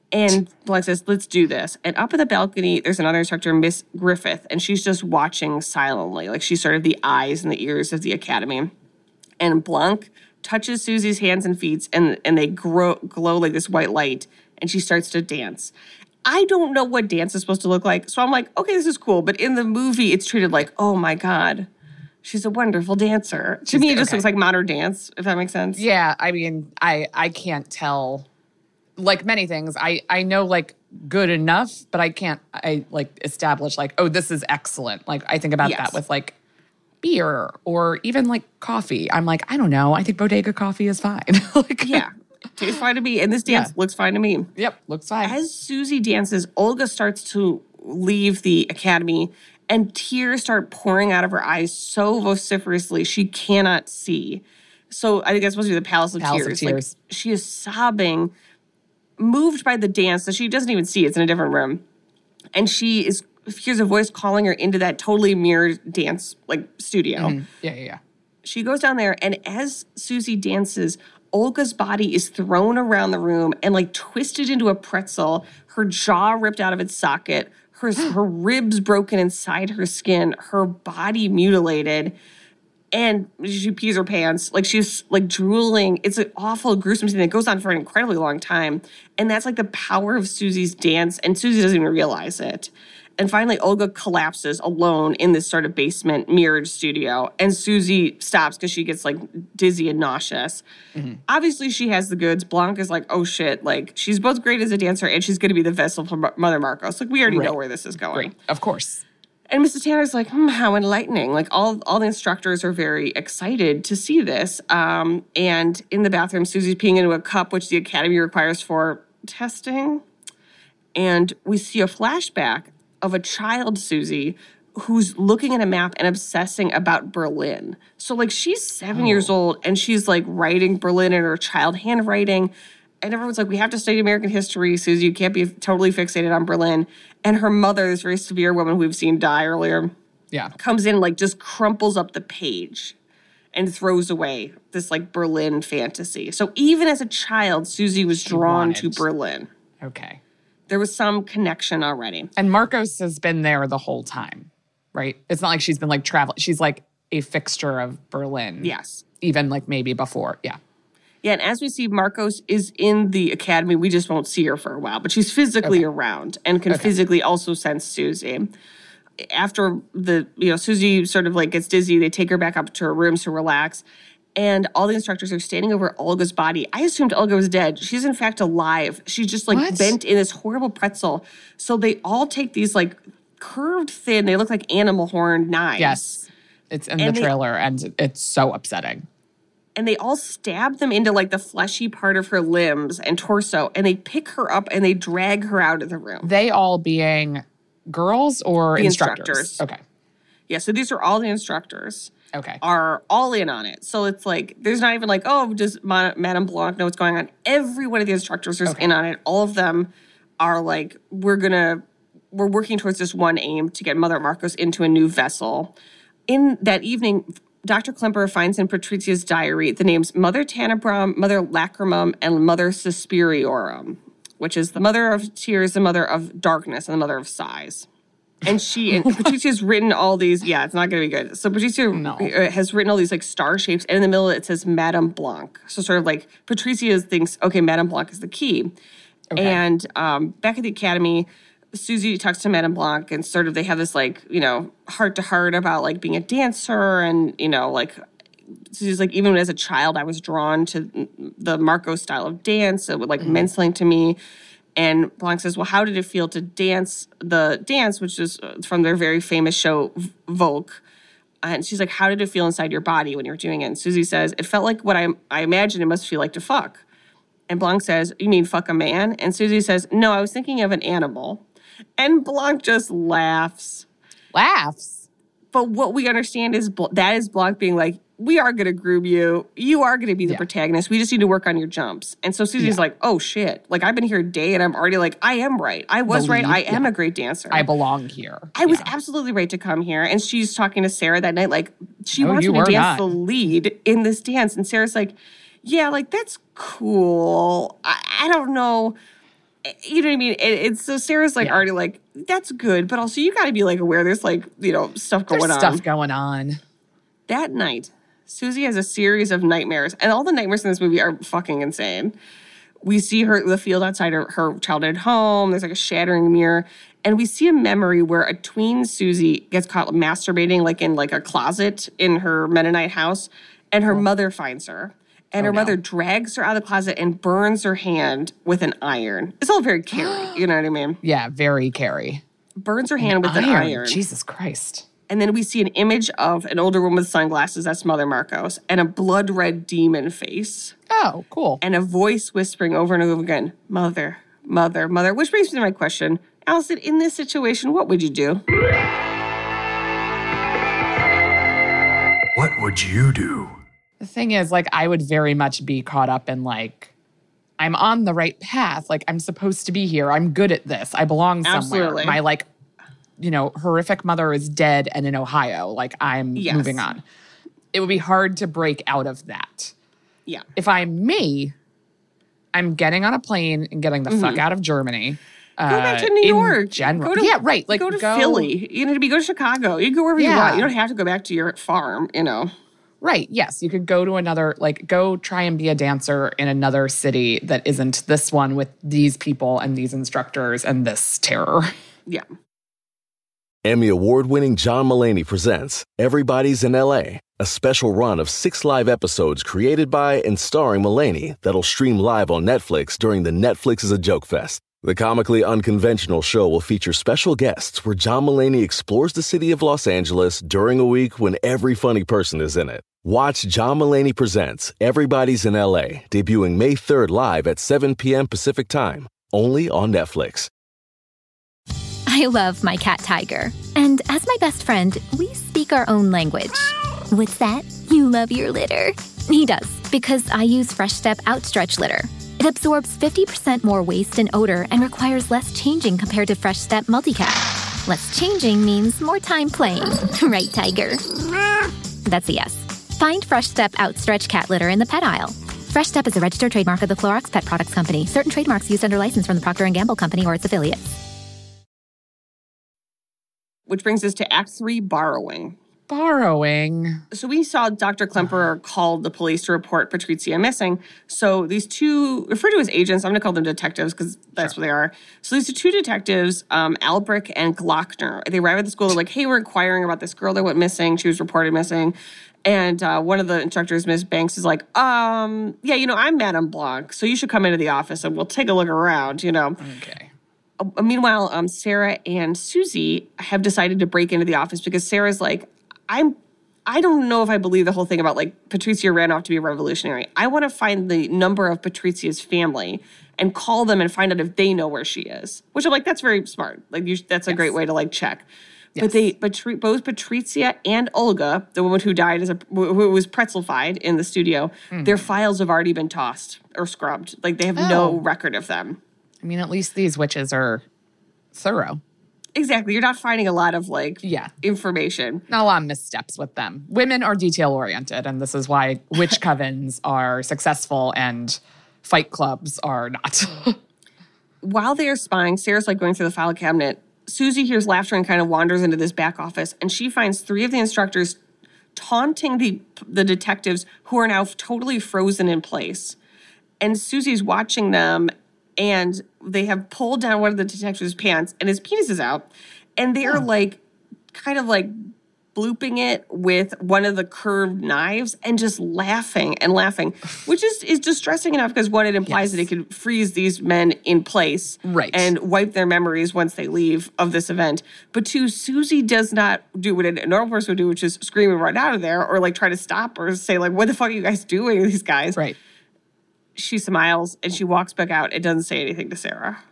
And Blanc says, let's do this. And up at the balcony, there's another instructor, Miss Griffith, and she's just watching silently. Like she's sort of the eyes and the ears of the academy. And Blanc touches Susie's hands and feet, and, and they grow, glow like this white light, and she starts to dance. I don't know what dance is supposed to look like, so I'm like, okay, this is cool. But in the movie, it's treated like, oh my God, she's a wonderful dancer. To She's, me, it just okay. looks like modern dance, if that makes sense. Yeah, I mean, I I can't tell. Like many things, I, I know like good enough, but I can't I like establish like, oh, this is excellent. Like I think about Yes. that with like beer or even like coffee. I'm like, I don't know. I think bodega coffee is fine. like, Yeah, tastes fine to me. And this dance Yeah. looks fine to me. Yep, looks fine. As Susie dances, Olga starts to leave the academy, and tears start pouring out of her eyes so vociferously she cannot see. So I think that's supposed to be the Palace of Palace of Tears. Tears. Like, she is sobbing, moved by the dance that she doesn't even see. It's in a different room. And she is hears a voice calling her into that totally mirrored dance like studio. Mm, yeah, yeah, yeah. She goes down there, and as Susie dances, Olga's body is thrown around the room and like twisted into a pretzel, her jaw ripped out of its socket, her, her ribs broken inside her skin, her body mutilated, and she pees her pants. Like she's like drooling. It's an awful, gruesome scene that goes on for an incredibly long time. And that's like the power of Susie's dance, and Susie doesn't even realize it. And finally, Olga collapses alone in this sort of basement mirrored studio. And Susie stops because she gets like dizzy and nauseous. Mm-hmm. Obviously, she has the goods. Blanc is like, oh shit. Like, she's both great as a dancer and she's going to be the vessel for Mother Marcos. Like, we already Right. know where this is going. Great, of course. And Missus Tanner's like, hmm, how enlightening. Like, all, all the instructors are very excited to see this. Um, and in the bathroom, Susie's peeing into a cup, which the Academy requires for testing. And we see a flashback of a child Susie who's looking at a map and obsessing about Berlin. So, like, she's seven oh. years old, and she's, like, writing Berlin in her child handwriting. And everyone's like, we have to study American history, Susie. You can't be totally fixated on Berlin. And her mother, this very severe woman we've seen die earlier, yeah, comes in and, like, just crumples up the page and throws away this, like, Berlin fantasy. So even as a child, Susie was She drawn wanted. to Berlin. Okay. There was some connection already. And Marcos has been there the whole time, right? It's not like she's been like traveling. She's like a fixture of Berlin. Yes. Even like maybe before. Yeah. Yeah, and as we see, Marcos is in the academy. We just won't see her for a while, but she's physically Okay. around and can Okay. physically also sense Susie. After the, you know, Susie sort of like gets dizzy, they take her back up to her room to relax. And all the instructors are standing over Olga's body. I assumed Olga was dead. She's in fact alive. She's just like What? bent in this horrible pretzel. So they all take these like curved, thin, they look like animal horn knives. Yes. It's in And the they- trailer and it's so upsetting. And they all stab them into like the fleshy part of her limbs and torso. And they pick her up and they drag her out of the room. They all being girls or The instructors? instructors. Okay. Yeah, so these are all the instructors. Okay. Are all in on it. So it's like, there's not even like, oh, does Ma- Madame Blanc know what's going on? Every one of the instructors is Okay. in on it. All of them are like, we're going to, we're working towards this one aim to get Mother Marcos into a new vessel. In that evening, Doctor Klemper finds in Patricia's diary the names Mother Tannenbaum, Mother Lacrimum, and Mother Suspiriorum, which is the mother of tears, the mother of darkness, and the mother of sighs. And she and Patricia's written all these. Yeah, it's not going to be good. So Patricia No. has written all these like star shapes, and in the middle it says Madame Blanc. So sort of like Patricia thinks, okay, Madame Blanc is the key. Okay. And um, back at the academy, Susie talks to Madame Blanc, and sort of they have this like you know heart to heart about like being a dancer, and you know like Susie's like even as a child I was drawn to the Marcos style of dance. It would like Mm-hmm. meant something to me. And Blanc says, well, how did it feel to dance the dance, which is from their very famous show, Volk? And she's like, how did it feel inside your body when you were doing it? And Susie says, it felt like what I, I imagine it must feel like to fuck. And Blanc says, you mean fuck a man? And Susie says, no, I was thinking of an animal. And Blanc just laughs. Laughs. But what we understand is Bl- that is Blanc being like, we are going to groom you. You are going to be the Yeah. protagonist. We just need to work on your jumps. And so Susie's Yeah. like, oh, shit. Like, I've been here a day, and I'm already like, I am right. I was The right. lead, I am yeah. a great dancer. I belong here. I was Yeah. absolutely right to come here. And she's talking to Sarah that night, like, she Oh, wants you me to were dance not. the lead in this dance. And Sarah's like, yeah, like, that's cool. I, I don't know. You know what I mean? It, it's so Sarah's like Yeah. already like, that's good, but also you got to be like aware there's like, you know, stuff going There's on. stuff going on. That night, Susie has a series of nightmares, and all the nightmares in this movie are fucking insane. We see her the field outside her, her childhood home. There's like a shattering mirror, and we see a memory where a tween Susie gets caught masturbating like in like a closet in her Mennonite house, and her mother finds her. And Oh, her no. mother drags her out of the closet and burns her hand with an iron. It's all very Carrie, you know what I mean? Yeah, very Carrie. Burns her hand with an iron. Jesus Christ. And then we see an image of an older woman with sunglasses, that's Mother Marcos, and a blood red demon face. Oh, cool. And a voice whispering over and over again, Mother, Mother, Mother. Which brings me to my question. Allison, in this situation, what would you do? What would you do? The thing is, like, I would very much be caught up in, like, I'm on the right path. Like, I'm supposed to be here. I'm good at this. I belong somewhere. Absolutely. My, like, you know, horrific mother is dead and in Ohio. Like, I'm Yes. moving on. It would be hard to break out of that. Yeah. If I'm me, I'm getting on a plane and getting the fuck out of Germany. Go back uh, to New in York. General. Go to, yeah, right. Like, go to Philly. You know, go to Chicago. You can go wherever you Yeah. want. You don't have to go back to your farm, you know. Right. Yes. You could go to another, like, go try and be a dancer in another city that isn't this one with these people and these instructors and this terror. Yeah. Emmy award-winning John Mulaney presents Everybody's in L A, a special run of six live episodes created by and starring Mulaney that'll stream live on Netflix during the Netflix is a Joke Fest. The comically unconventional show will feature special guests where John Mulaney explores the city of Los Angeles during a week when every funny person is in it. Watch John Mulaney Presents Everybody's in L A, debuting May third live at seven p.m. Pacific Time, only on Netflix. I love my cat Tiger. And as my best friend, we speak our own language. What's that? You love your litter. He does, because I use Fresh Step Outstretch Litter. It absorbs fifty percent more waste and odor and requires less changing compared to Fresh Step Multicat. Less changing means more time playing. Right, Tiger? That's a yes. Find Fresh Step Outstretch Cat Litter in the pet aisle. Fresh Step is a registered trademark of the Clorox Pet Products Company. Certain trademarks used under license from the Procter and Gamble Company or its affiliates. Which brings us to Act Three, borrowing. Borrowing. So we saw Doctor Klemperer called the police to report Patrizia missing. So these two, referred to as agents, I'm going to call them detectives because that's what they are. So these are two detectives, um, Albrecht and Glockner. They arrive at the school. They're like, hey, we're inquiring about this girl that went missing. She was reported missing. And uh, one of the instructors, Miss Banks, is like, um, yeah, you know, I'm Madame Blanc, so you should come into the office and we'll take a look around, you know. Okay. Uh, meanwhile, um, Sarah and Susie have decided to break into the office because Sarah's like, I'm, I don't know if I believe the whole thing about like Patrizia ran off to be a revolutionary. I want to find the number of Patrizia's family and call them and find out if they know where she is. Which I'm like, that's very smart. Like, you, that's a Yes. great way to like check. Yes. But they, but both Patrizia and Olga, the woman who died as a, who was pretzelfied in the studio, Mm. their files have already been tossed or scrubbed. Like they have Oh. no record of them. I mean, at least these witches are thorough. Exactly. You're not finding a lot of like Yeah. information. Not a lot of missteps with them. Women are detail oriented, and this is why witch covens are successful and fight clubs are not. While they are spying, Sarah's like going through the file cabinet. Susie hears laughter and kind of wanders into this back office, and she finds three of the instructors taunting the the detectives who are now totally frozen in place. And Susie's watching them, and they have pulled down one of the detectives' pants, and his penis is out. And they're like, kind of like blooping it with one of the curved knives and just laughing and laughing, which is, is distressing enough because one, it implies Yes. that it could freeze these men in place Right. and wipe their memories once they leave of this event. But two, Susie does not do what a normal person would do, which is scream and run out of there or like try to stop or say like, what the fuck are you guys doing, these guys? Right. She smiles and she walks back out and doesn't say anything to Sarah.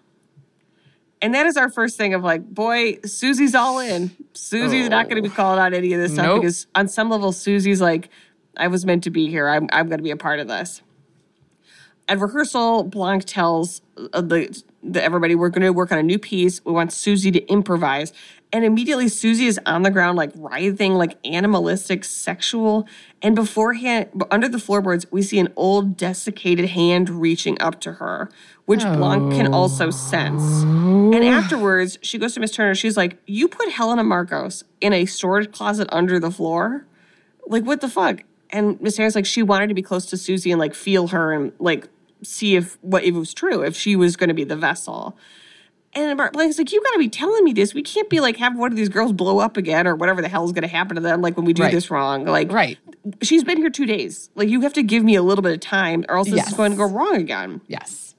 And that is our first thing of like, boy, Susie's all in. Susie's Oh. not going to be called out any of this stuff Nope. because on some level, Susie's like, I was meant to be here. I'm, I'm going to be a part of this. at rehearsal, Blanc tells uh, the, the everybody, we're going to work on a new piece. We want Susie to improvise. And immediately Susie is on the ground, like writhing, like animalistic, sexual. And beforehand, under the floorboards, we see an old desiccated hand reaching up to her, which oh. Blanc can also sense. And afterwards, she goes to Miss Turner. She's like, you put Helena Markos in a storage closet under the floor? Like, what the fuck? And Miss Turner's like, she wanted to be close to Susie and like feel her and like see if what if it was true, if she was going to be the vessel. And Mark Blank's like, you got to be telling me this. We can't be like, have one of these girls blow up again or whatever the hell is going to happen to them, like when we do right. this wrong. Like, right. she's been here two days. Like, you have to give me a little bit of time or else this yes. is going to go wrong again. Yes.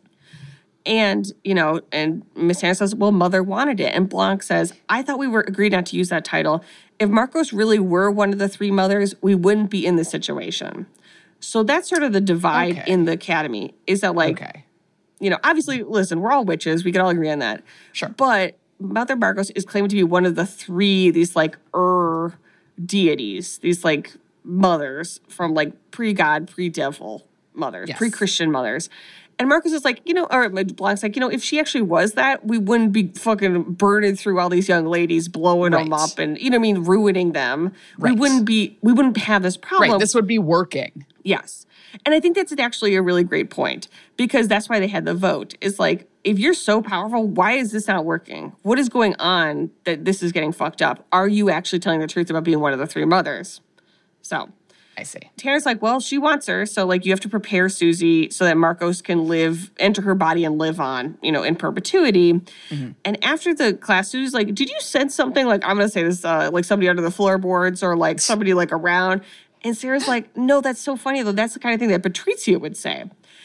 And, you know, and Miss Hannah says, well, Mother wanted it. And Blanc says, I thought we were agreed not to use that title. If Markos really were one of the three mothers, we wouldn't be in this situation. So that's sort of the divide okay. in the academy is that, like, okay. you know, obviously, listen, we're all witches. We can all agree on that. Sure. But Mother Markos is claimed to be one of the three, these, like, er deities, these, like, mothers from, like, pre-God, pre-devil mothers, yes. pre-Christian mothers. And Marcus is like, you know, or Blanc's like, you know, if she actually was that, we wouldn't be fucking burning through all these young ladies, blowing right. them up and, you know what I mean, ruining them. Right. We wouldn't be, we wouldn't have this problem. Right, this would be working. Yes. And I think that's actually a really great point because that's why they had the vote. It's like, if you're so powerful, why is this not working? What is going on that this is getting fucked up? Are you actually telling the truth about being one of the three mothers? So I see. Tanner's like, well, she wants her. So, like, you have to prepare Susie so that Markos can live, enter her body and live on, you know, in perpetuity. Mm-hmm. And after the class, Susie's like, did you sense something? Like, I'm going to say this, uh, like somebody under the floorboards or like somebody like around. And Sarah's like, no, that's so funny, though. That's the kind of thing that Patrizia would say.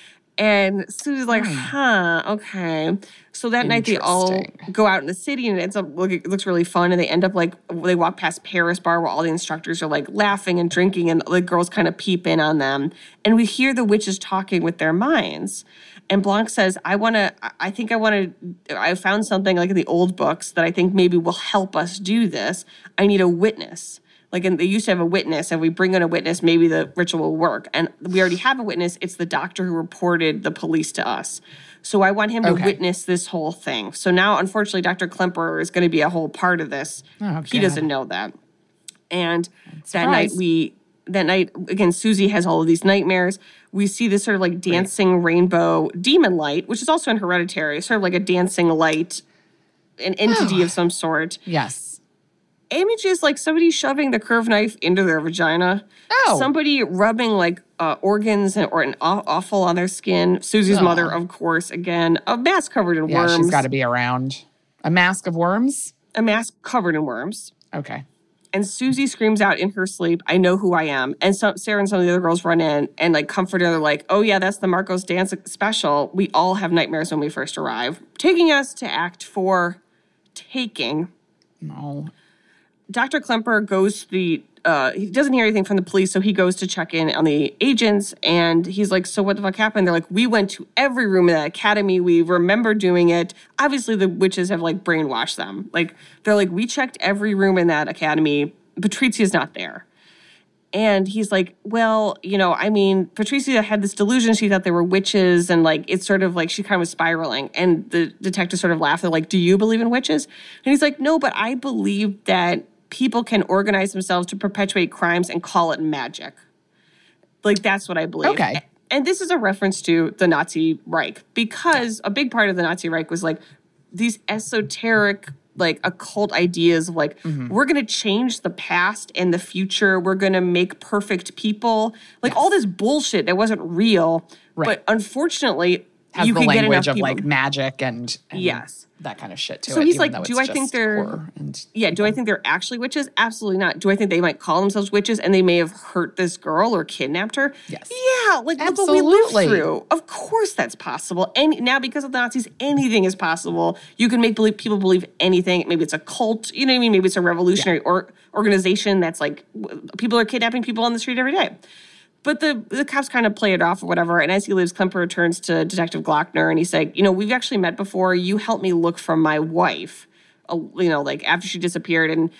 And Susie's like, huh, okay. So that night they all go out in the city and it ends up look, it looks really fun. And they end up like, they walk past Paris Bar where all the instructors are like laughing and drinking and the girls kind of peep in on them. And we hear the witches talking with their minds. And Blanc says, I want to, I think I want to, I found something like in the old books that I think maybe will help us do this. I need a witness. Like, and they used to have a witness, and we bring in a witness, maybe the ritual will work. And we already have a witness. It's the doctor who reported the police to us. So I want him to okay. witness this whole thing. So now, unfortunately, Doctor Klemperer is going to be a whole part of this. Oh, he doesn't know that. And that Surprise. night, we, that night, again, Susie has all of these nightmares. We see this sort of like dancing right. rainbow demon light, which is also in Hereditary, sort of like a dancing light, an entity oh. of some sort. Yes. Images like somebody shoving the curved knife into their vagina. Oh. Somebody rubbing like uh, organs or an offal on their skin. Susie's oh. mother, of course, again. A mask covered in yeah, worms. Yeah, she's got to be around. A mask of worms? A mask covered in worms. Okay. And Susie screams out in her sleep, I know who I am. And so Sarah and some of the other girls run in and like comfort her. They're like, oh yeah, that's the Markos dance special. We all have nightmares when we first arrive. Taking us to Act Four, Taking. No. Doctor Klemperer goes to the, uh, he doesn't hear anything from the police, so he goes to check in on the agents, and he's like, so what the fuck happened? They're like, we went to every room in that academy. We remember doing it. Obviously, the witches have, like, brainwashed them. Like, they're like, we checked every room in that academy. Patrizia's not there. And he's like, well, you know, I mean, Patrizia had this delusion. She thought they were witches. And, like, it's sort of like she kind of was spiraling. And the detectives sort of laugh. They're like, do you believe in witches? And he's like, no, but I believe that people can organize themselves to perpetuate crimes and call it magic. Like, that's what I believe. Okay. And this is a reference to the Nazi Reich. Because a big part of the Nazi Reich was, like, these esoteric like occult ideas of like, mm-hmm. we're going to change the past and the future. We're going to make perfect people. Like yes. all this bullshit that wasn't real. Right. But unfortunately, has you the can get enough language of people. like magic and, and yes. that kind of shit to so it. So he's even like, though do it's I think they're, and, yeah, do I think they're actually witches? Absolutely not. Do I think they might call themselves witches and they may have hurt this girl or kidnapped her? Yes. Yeah, like absolutely. Look what we lived through. Of course that's possible. And now because of the Nazis, anything is possible. You can make believe, people believe anything. Maybe it's a cult, you know what I mean? Maybe it's a revolutionary yeah. or, organization that's like, people are kidnapping people on the street every day. But the the cops kind of play it off or whatever. And as he leaves, Klemper returns to Detective Glockner and he's like, you know, we've actually met before. You helped me look for my wife, uh, you know, like after she disappeared. And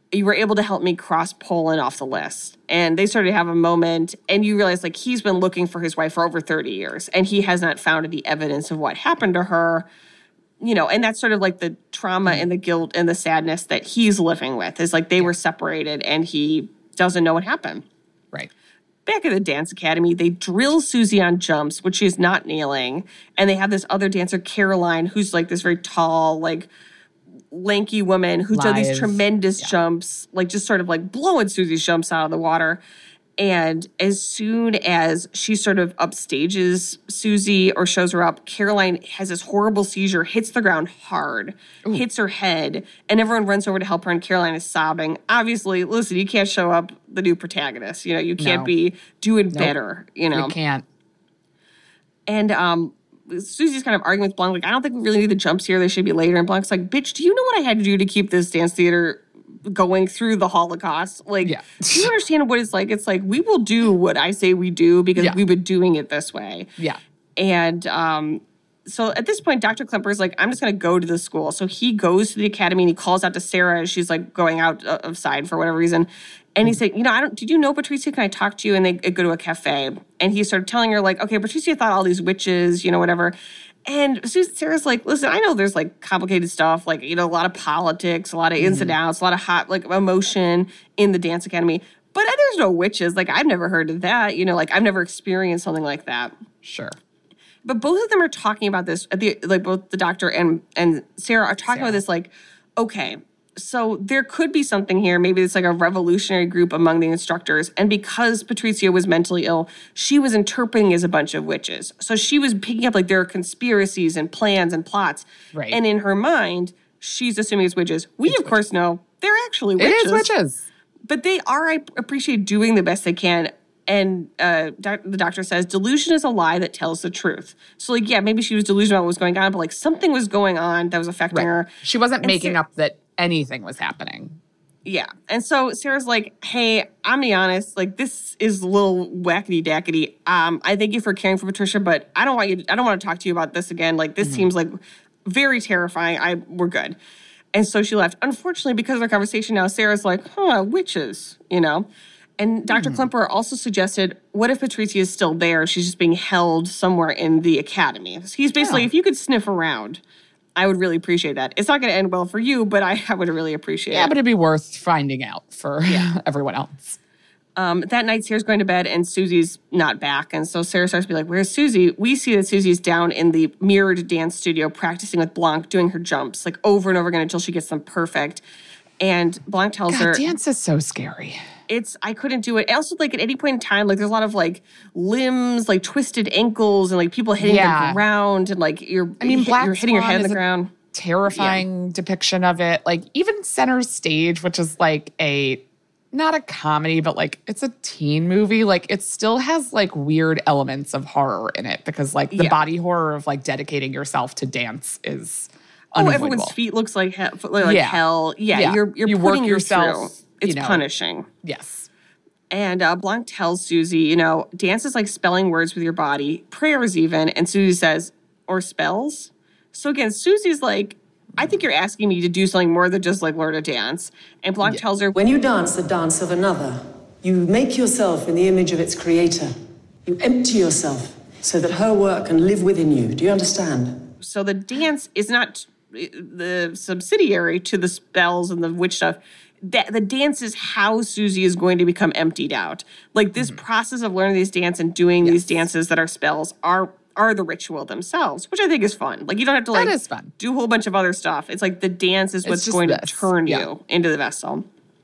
you were able to help me cross Poland off the list. And they started to have a moment, and you realize, like, he's been looking for his wife for over thirty years, and he has not found any evidence of what happened to her. You know, and that's sort of like the trauma and the guilt and the sadness that he's living with, is like they were separated and he doesn't know what happened. Right. Back at the dance academy, they drill Susie on jumps, which she's not nailing. And they have this other dancer, Caroline, who's like this very tall, like lanky woman who's done these tremendous yeah. jumps, like just sort of like blowing Susie's jumps out of the water. And as soon as she sort of upstages Susie or shows her up, Caroline has this horrible seizure, hits the ground hard, Ooh. hits her head, and everyone runs over to help her, and Caroline is sobbing. Obviously, listen, you can't show up the new protagonist. You know, you can't no. be doing nope. better, you know. You can't. And um, Susie's kind of arguing with Blanc, like, I don't think we really need the jumps here. They should be later. And Blanc's like, bitch, do you know what I had to do to keep this dance theater going through the Holocaust? Like, yeah. do you understand what it's like? It's like, we will do what I say we do because yeah. we've been doing it this way. Yeah. And um, so at this point, Doctor Klemper is like, I'm just going to go to the school. So he goes to the academy and he calls out to Sarah as she's like going out of side for whatever reason. And he's like, you know, I don't, did you know Patricia? Can I talk to you? And they go to a cafe. And he started telling her, like, okay, Patricia thought all these witches, you know, whatever. And Sarah's like, listen, I know there's, like, complicated stuff, like, you know, a lot of politics, a lot of ins mm-hmm. and outs, a lot of hot, like, emotion in the dance academy. But there's no witches. Like, I've never heard of that. You know, like, I've never experienced something like that. Sure. But both of them are talking about this, at the like, both the doctor and, and Sarah are talking Sarah. about this, like, okay, so there could be something here. Maybe it's like a revolutionary group among the instructors. And because Patricia was mentally ill, she was interpreting as a bunch of witches. So she was picking up like there are conspiracies and plans and plots. Right. And in her mind, she's assuming it's witches. We, it's of course, witches. know they're actually witches. It is witches. But they are, I appreciate, doing the best they can. And uh, doc- the doctor says, delusion is a lie that tells the truth. So, like, yeah, maybe she was delusional about what was going on, but, like, something was going on that was affecting right. her. She wasn't and making Sarah- up that anything was happening. Yeah. And so Sarah's like, hey, I'm be honest, like, this is a little wackety-dackety. Um, I thank you for caring for Patricia, but I don't want you to, I don't want to talk to you about this again. Like, this mm-hmm. seems like very terrifying. I We're good. And so she left. Unfortunately, because of their conversation now, Sarah's like, huh, witches, you know? And Doctor Mm. Klemper also suggested, what if Patricia is still there? She's just being held somewhere in the academy. So he's basically, yeah. if you could sniff around, I would really appreciate that. It's not going to end well for you, but I, I would really appreciate yeah, it. Yeah, but it'd be worth finding out for yeah. everyone else. Um, that night, Sarah's going to bed, and Susie's not back. And so Sarah starts to be like, where's Susie? We see that Susie's down in the mirrored dance studio practicing with Blanc, doing her jumps, like over and over again until she gets them perfect. And Blanc tells God, her... dance is so scary. It's, I couldn't do it. Also, like, at any point in time, like, there's a lot of, like, limbs, like, twisted ankles and, like, people hitting yeah. the ground and, like, you're, I mean, hit, Black you're hitting your head in the a ground. Terrifying yeah. depiction of it. Like, even Center Stage, which is, like, a, not a comedy, but, like, it's a teen movie. Like, it still has, like, weird elements of horror in it because, like, the yeah. body horror of, like, dedicating yourself to dance is Oh, everyone's feet looks like, he- like yeah. hell. Yeah, yeah. you're, you're you putting work yourself through. It's you know, punishing. Yes. And uh, Blanc tells Susie, you know, dance is like spelling words with your body, prayers even. And Susie says, or spells? So again, Susie's like, I think you're asking me to do something more than just like learn to dance. And Blanc yeah. tells her, when you dance the dance of another, you make yourself in the image of its creator. You empty yourself so that her work can live within you. Do you understand? So the dance is not the subsidiary to the spells and the witch stuff. That the dance is how Susie is going to become emptied out. Like this mm-hmm. process of learning these dance and doing yes. these dances that are spells are are the ritual themselves, which I think is fun. Like you don't have to like that is fun. do a whole bunch of other stuff. It's like the dance is what's going this. to turn yeah. you into the vessel.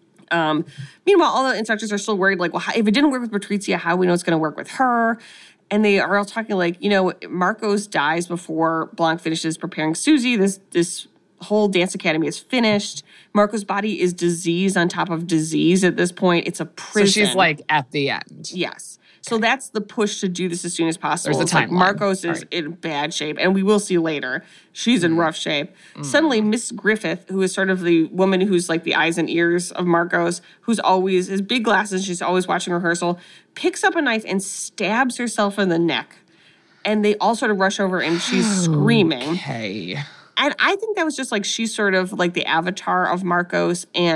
Um, meanwhile, all the instructors are still worried, like, well, if it didn't work with Patricia, how do we know it's going to work with her? And they are all talking like, you know, Marcos dies before Blanc finishes preparing Susie. This this whole dance academy is finished. Marcos' body is disease on top of disease at this point. It's a prison. So she's like at the end. Yes. So okay. that's the push to do this as soon as possible. There's a timeline. Like Marcos is right. in bad shape, and we will see later. She's mm. in rough shape. Mm. Suddenly, Miss Griffith, who is sort of the woman who's like the eyes and ears of Marcos, who's always, has big glasses, she's always watching rehearsal, picks up a knife and stabs herself in the neck. And they all sort of rush over, and she's screaming. Okay. And I think that was just like she's sort of like the avatar of Marcos, and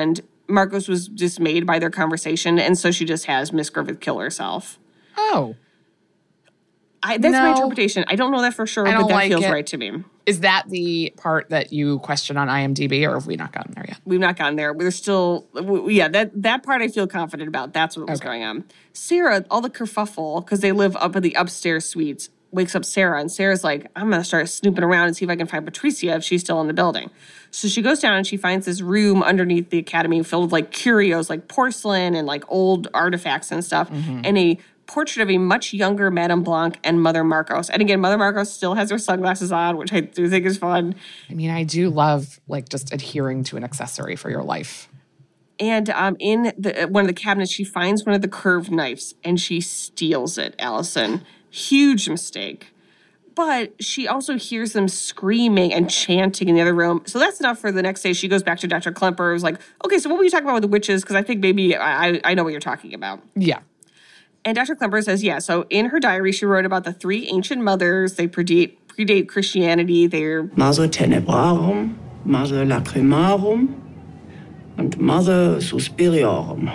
Marcos was dismayed by their conversation, and so she just has Miss Griffith kill herself. Oh. I, that's No. my interpretation. I don't know that for sure, I but don't that like feels it. right to me. Is that the part that you question on IMDb, or have we not gotten there yet? We've not gotten there. We're still, w- yeah, that, that part I feel confident about. That's what was Okay. going on. Sarah, all the kerfuffle, because they live up in the upstairs suites, wakes up Sarah, and Sarah's like, I'm going to start snooping around and see if I can find Patricia if she's still in the building. So she goes down and she finds this room underneath the academy filled with like curios, like porcelain and like old artifacts and stuff, Mm-hmm. and a portrait of a much younger Madame Blanc and Mother Marcos. And again, Mother Marcos still has her sunglasses on, which I do think is fun. I mean, I do love like just adhering to an accessory for your life. And um, in the, one of the cabinets, she finds one of the curved knives and she steals it, Allison. Huge mistake. But she also hears them screaming and chanting in the other room. So that's enough for the next day. She goes back to Doctor Klemper. Who's like, okay, so what were you talking about with the witches? Because I think maybe I, I know what you're talking about. Yeah. And Doctor Klemper says, yeah, so in her diary, she wrote about the three ancient mothers. They predate, predate Christianity. They're Mother Tenebrarum, Mother Lacrimarum, and Mother Suspiriorum.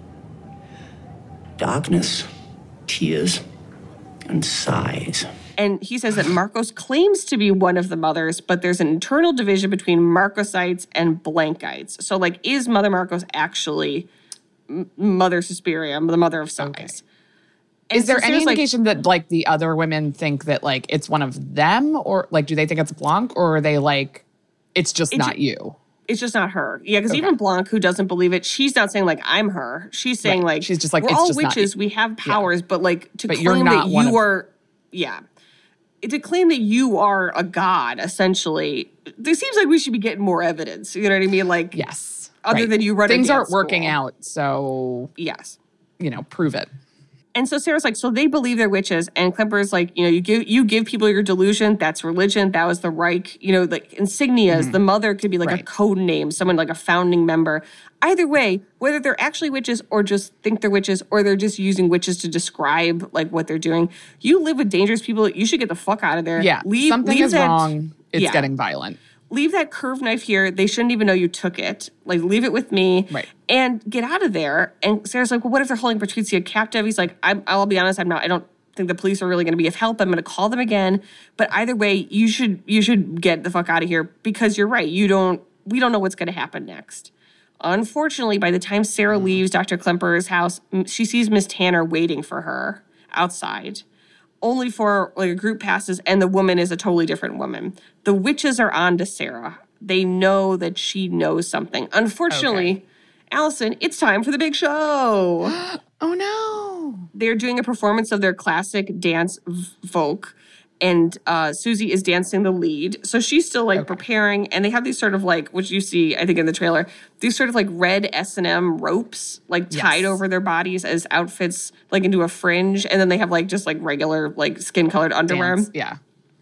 Darkness, tears, and sighs. And he says that Marcos claims to be one of the mothers, but there's an internal division between Marcosites and Blankites. So, like, is Mother Marcos actually M- Mother Suspiria, the mother of sighs? Okay. And Is there so any Sarah's like, indication that like the other women think that like it's one of them, or like do they think it's Blanc, or are they like it's just It not ju- you? it's just not her. Yeah, because Okay. even Blanc, who doesn't believe it, she's not saying, like, I'm her. She's saying, Right. like, She's just like, we're it's all just not witches. you. We have powers, but, like, to But you're claim not that one you of- are, yeah. To claim that you are a god, essentially, there seems like we should be getting more evidence. You know what I mean? Like, Yes. Other Right. than you running Things dance aren't working school. out, so yes. you know, prove it. And so Sarah's like, so they believe they're witches. And Klemper's like, you know, you give you give people your delusion. That's religion. That was the Reich. You know, like insignias. The mother could be like a Right. code name, someone like a founding member. Either way, whether they're actually witches or just think they're witches or they're just using witches to describe like what they're doing, you live with dangerous people. You should get the fuck out of there. Yeah. leave, something leave is that, wrong. It's yeah. getting violent. Leave that curved knife here. They shouldn't even know you took it. Like, leave it with me. Right. And get out of there. And Sarah's like, well, what if they're holding Patricia captive? He's like, I'm, I'll be honest, I'm not, I don't think the police are really going to be of help. I'm going to call them again. But either way, you should, you should get the fuck out of here because you're right. You don't, we don't know what's going to happen next. Unfortunately, by the time Sarah leaves Doctor Klemper's house, m- she sees Miss Tanner waiting for her outside. Only for like a group passes and the woman is a totally different woman. The witches are on to Sarah. They know that she knows something. Unfortunately, Okay. Allison, it's time for the big show. Oh no. They're doing a performance of their classic dance v- Volk, and uh, Susie is dancing the lead. So she's still like preparing, and they have these sort of like, which you see, I think in the trailer, these sort of like red S and M ropes like tied Yes. over their bodies as outfits, like into a fringe, and then they have like just like regular like skin colored underwear. Dance. Yeah.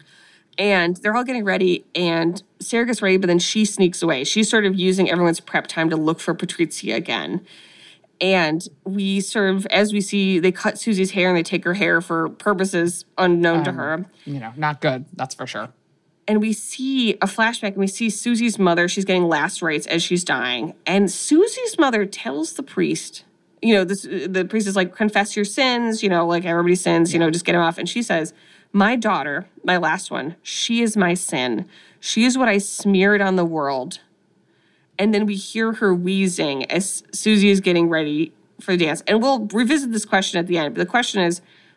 And they're all getting ready, and Sarah gets ready, but then she sneaks away. She's sort of using everyone's prep time to look for Patrizia again. And we sort of, as we see, they cut Susie's hair and they take her hair for purposes unknown to Um, her. You know, not good. That's for sure. And we see a flashback, and we see Susie's mother. She's getting last rites as she's dying. And Susie's mother tells the priest, you know, this, the priest is like, confess your sins, you know, like everybody sins, you know, just get them off. And she says, my daughter, my last one, she is my sin. She is what I smeared on the world. And then we hear her wheezing as Susie is getting ready for the dance. And we'll revisit this question at the end. But the question is,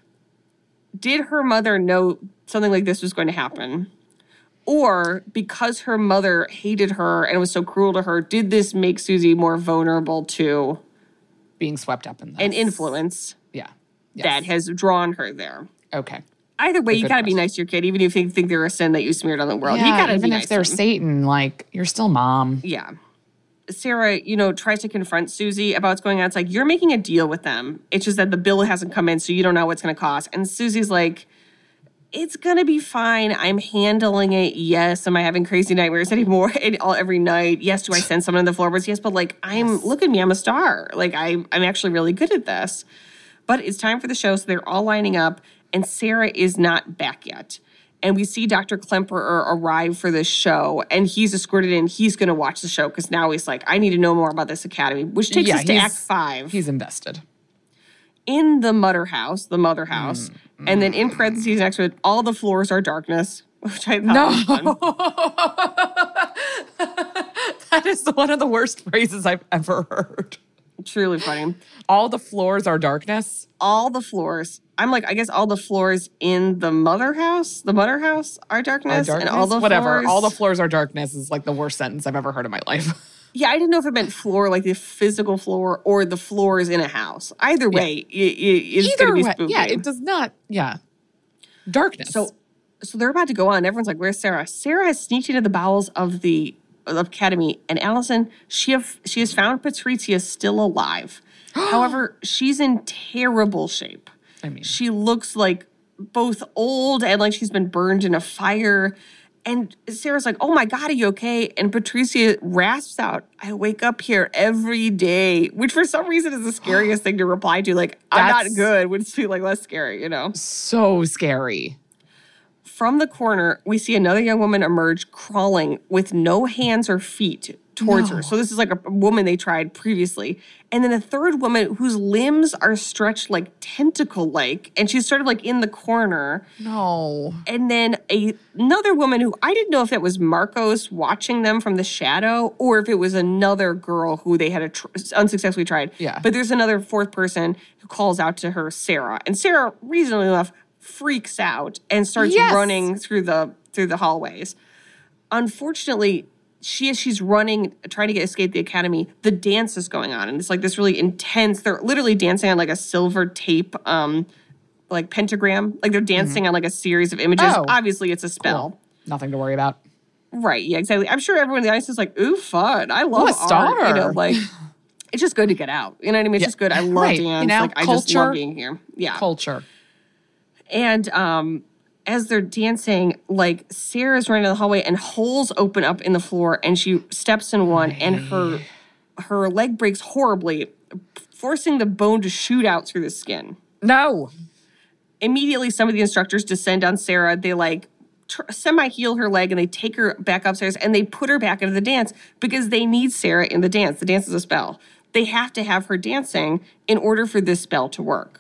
did her mother know something like this was going to happen? Or because her mother hated her and was so cruel to her, did this make Susie more vulnerable to Being swept up in this. an influence Yeah. Yes. that has drawn her there? Okay. Either way, A you good got to be question. nice to your kid, even if you think they're a sin that you smeared on the world. you Yeah, got to even be if nice they're to them. Satan, like you're still mom. Yeah. Sarah, you know, tries to confront Susie about what's going on. It's like, you're making a deal with them. It's just that the bill hasn't come in, so you don't know what's going to cost. And Susie's like, it's going to be fine. I'm handling it. Yes. Am I having crazy nightmares anymore all every night? Yes. Do I send someone in the floorboards? Yes. But like, I'm, look at me. I'm a star. Like, I, I'm actually really good at this. But it's time for the show. So they're all lining up, and Sarah is not back yet. And we see Doctor Klemperer arrive for this show, and he's escorted in. He's going to watch the show because now he's like, I need to know more about this academy, which takes Yeah, us to he's- Act Five. He's invested. In the Mother House, the Mother House, Mm, and then in parentheses next to it, all the floors are darkness, which I thought was fun. That is one of the worst phrases I've ever heard. Truly funny. All the floors are darkness. All the floors. I'm like, I guess all the floors in the Mother House, the Mother House are Are darkness, darkness? and all the Whatever. floors. All the floors are darkness is like the worst sentence I've ever heard in my life. Yeah, I didn't know if it meant floor, like the physical floor, or the floors in a house. Either way, it, it, it's going to be way, spooky. yeah, it does not. Yeah, darkness. So, so they're about to go on. Everyone's like, "Where's Sarah?" Sarah has sneaked into the bowels of the of academy, and Allison, she have she has found Patrizia still alive. However, she's in terrible shape. I mean, She looks like both old and like she's been burned in a fire. And Sarah's like, "Oh my God, are you okay?" And Patrizia rasps out, "I wake up here every day," which for some reason is the scariest thing to reply to. Like, "I'm not That's- good," would feel like less scary, you know? so scary. From the corner, we see another young woman emerge crawling with no hands or feet towards her. So this is like a woman they tried previously. And then a third woman whose limbs are stretched like tentacle-like, and she's sort of like in the corner. No. And then a, another woman who I didn't know if that was Marcos watching them from the shadow or if it was another girl who they had a tr- unsuccessfully tried. Yeah. But there's another fourth person who calls out to her, Sarah. And Sarah, reasonably enough, freaks out and starts Yes. running through the through the hallways. Unfortunately, she as she's running, trying to get escape the academy, the dance is going on. And it's like this really intense, they're literally dancing on like a silver tape um like pentagram. Like they're dancing on like a series of images. Oh. Obviously it's a spell. Cool. Nothing to worry about. Right, yeah, exactly. I'm sure everyone in the audience is like, ooh, fun. I love Ooh, a art. star. You know, like it's just good to get out. You know what I mean? It's Yeah. just good. I love Right. dance. You know, like I just culture- love being here. Yeah. Culture. And um, as they're dancing, like Sarah's running down the hallway and holes open up in the floor and she steps in one and her her leg breaks horribly, forcing the bone to shoot out through the skin. No. Immediately, some of the instructors descend on Sarah. They like tr- semi-heal her leg and they take her back upstairs and they put her back into the dance because they need Sarah in the dance. The dance is a spell. They have to have her dancing in order for this spell to work.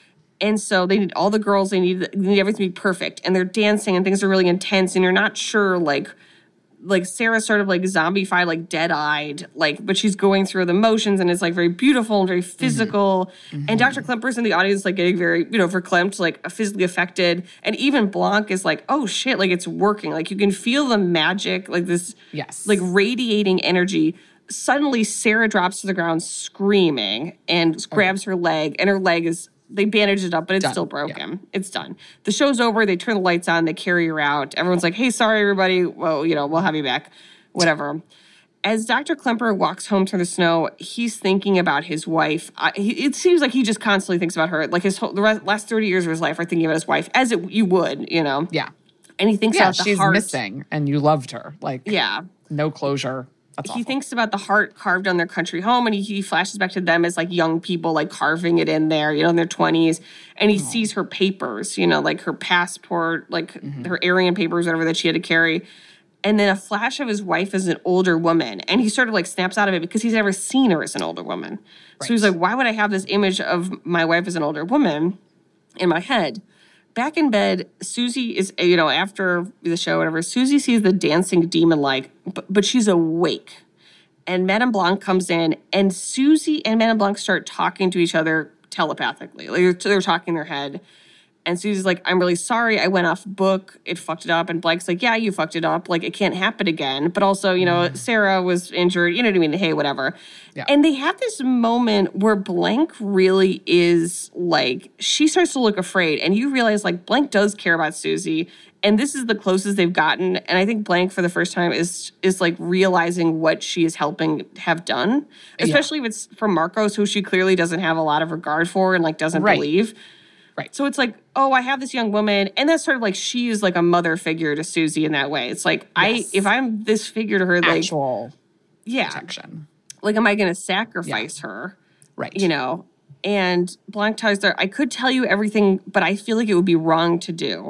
And so they need all the girls, they need, they need everything to be perfect. And they're dancing and things are really intense and you're not sure, like, like Sarah's sort of like zombified, like dead-eyed, like, but she's going through the motions and it's like very beautiful and very physical. Mm-hmm. And Doctor Klemperer's in the audience, like getting very, you know, verklempt, like physically affected. And even Blanc is like, oh shit, like it's working. Like you can feel the magic, like this, Yes. like radiating energy. Suddenly Sarah drops to the ground screaming and grabs her leg and her leg is, they bandaged it up, but it's Done. still broken. Yeah. It's done. The show's over. They turn the lights on. They carry her out. Everyone's like, hey, sorry, everybody. Well, you know, we'll have you back. Whatever. As Doctor Klemperer walks home through the snow, he's thinking about his wife. I, he, it seems like he just constantly thinks about her. Like his whole, the rest, last thirty years of his life are thinking about his wife, as it, you would, you know? Yeah. And he thinks Yeah, about the she's heart. missing and you loved her. Like, Yeah. no closure. That's He awful. thinks about the heart carved on their country home, and he, he flashes back to them as like young people, like carving it in there, you know, in their twenties. And he sees her papers, you know, like her passport, like Mm-hmm. her Aryan papers, whatever that she had to carry. And then a flash of his wife as an older woman, and he sort of like snaps out of it because he's never seen her as an older woman. So he's like, "Why would I have this image of my wife as an older woman in my head?" Back in bed, Susie is, you know, after the show, whatever, Susie sees the dancing demon like, but, but she's awake. And Madame Blanc comes in, and Susie and Madame Blanc start talking to each other telepathically. Like they're, they're talking in their head. And Susie's like, I'm really sorry. I went off book. It fucked it up. And Blank's like, yeah, you fucked it up. Like, it can't happen again. But also, you know, Sarah was injured. You know what I mean? Hey, whatever. Yeah. And they have this moment where Blank really is like, she starts to look afraid. And you realize, like, Blank does care about Susie. And this is the closest they've gotten. And I think Blank, for the first time, is is like realizing what she is helping have done. Especially if it's from Marcos, who she clearly doesn't have a lot of regard for and like doesn't Right. believe. Right. So it's like, oh, I have this young woman. And that's sort of like she is like a mother figure to Susie in that way. It's like, Yes. I if I'm this figure to her, like, Actual yeah, protection. like, am I going to sacrifice her? Right. You know? And Blanc tells her, I could tell you everything, but I feel like it would be wrong to do.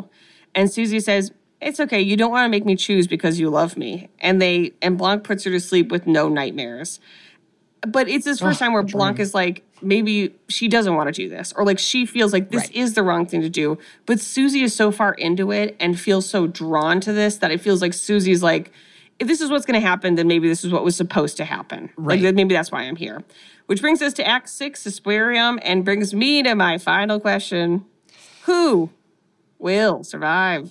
And Susie says, it's okay. You don't want to make me choose because you love me. And they and Blanc puts her to sleep with no nightmares. But it's his first oh, time where Blanc is like, maybe she doesn't want to do this. Or like she feels like this right. is the wrong thing to do. But Susie is so far into it and feels so drawn to this that it feels like Susie's like, if this is what's going to happen, then maybe this is what was supposed to happen. Right. Like maybe that's why I'm here. Which brings us to Act Six, Suspirium, and brings me to my final question. Who will survive?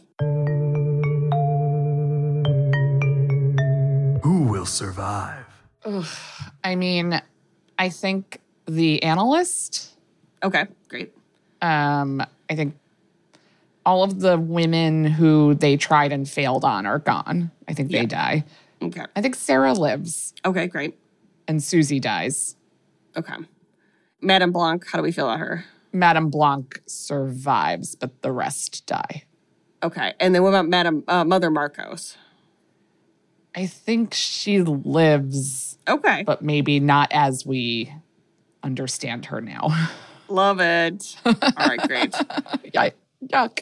Who will survive? I mean, I think the analyst. Okay, great. Um, I think all of the women who they tried and failed on are gone. I think Yeah. they die. Okay. I think Sarah lives Okay, great. and Susie dies. Okay. Madame Blanc, how do we feel about her? Madame Blanc survives, but the rest die. Okay. And then what about Madame uh, Mother Marcos? I think she lives, Okay. but maybe not as we understand her now. Love it. All right, great. Yuck. Yuck.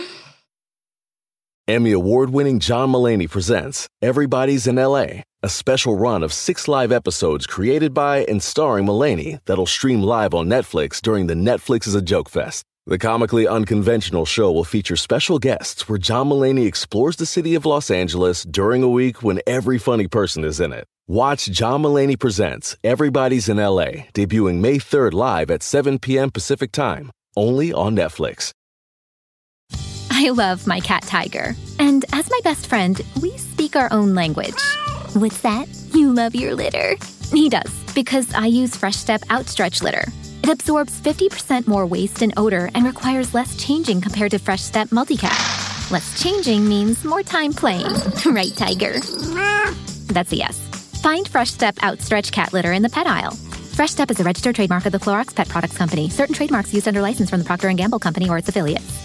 Emmy award-winning John Mulaney presents Everybody's in L A, a special run of six live episodes created by and starring Mulaney that'll stream live on Netflix during the Netflix is a Joke Fest. The comically unconventional show will feature special guests where John Mulaney explores the city of Los Angeles during a week when every funny person is in it. Watch John Mulaney Presents Everybody's in L A, debuting May third live at seven p.m. Pacific Time, only on Netflix. I love my cat Tiger. And as my best friend, we speak our own language. What's that? You love your litter. He does, because I use Fresh Step Outstretch Litter. It absorbs fifty percent more waste and odor and requires less changing compared to Fresh Step Multicat. Less changing means more time playing. Right, Tiger? That's a yes. Find Fresh Step Outstretch Cat Litter in the pet aisle. Fresh Step is a registered trademark of the Clorox Pet Products Company. Certain trademarks used under license from the Procter and Gamble Company or its affiliates.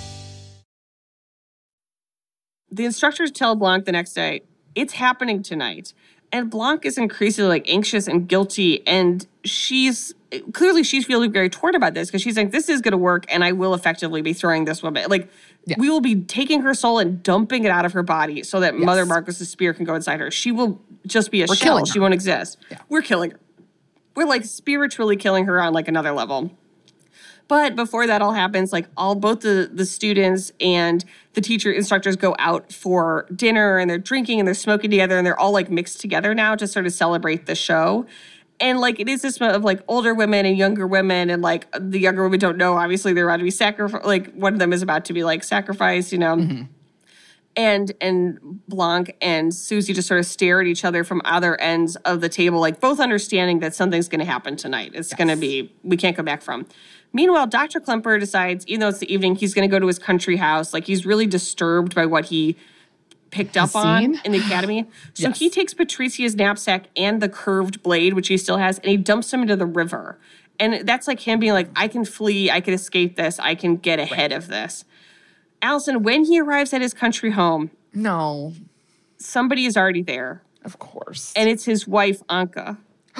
The instructors tell Blanc the next day, it's happening tonight. And Blanc is increasingly like anxious and guilty. And she's clearly she's feeling very torn about this because she's like, this is going to work and I will effectively be throwing this woman. Like, yeah. we will be taking her soul and dumping it out of her body so that yes. Mother Marcos's spear can go inside her. She will just be a We're shell. She won't exist. Yeah. We're killing her. We're like spiritually killing her on like another level. But before that all happens, like all both the, the students and the teacher instructors go out for dinner and they're drinking and they're smoking together and they're all like mixed together now to sort of celebrate the show. And like it is this of like older women and younger women and like the younger women don't know, obviously they're about to be sacrificed. Like one of them is about to be like sacrificed, you know. Mm-hmm. And and Blanc and Susie just sort of stare at each other from other ends of the table, like both understanding that something's going to happen tonight. It's yes. going to be, we can't go back from. Meanwhile, Doctor Klemper decides, even though it's the evening, he's going to go to his country house. Like, he's really disturbed by what he picked up on in the academy. So yes. he takes Patricia's knapsack and the curved blade, which he still has, and he dumps them into the river. And that's like him being like, I can flee, I can escape this, I can get ahead right. of this. Allison, when he arrives at his country home, no, somebody is already there. Of course. And it's his wife, Anka.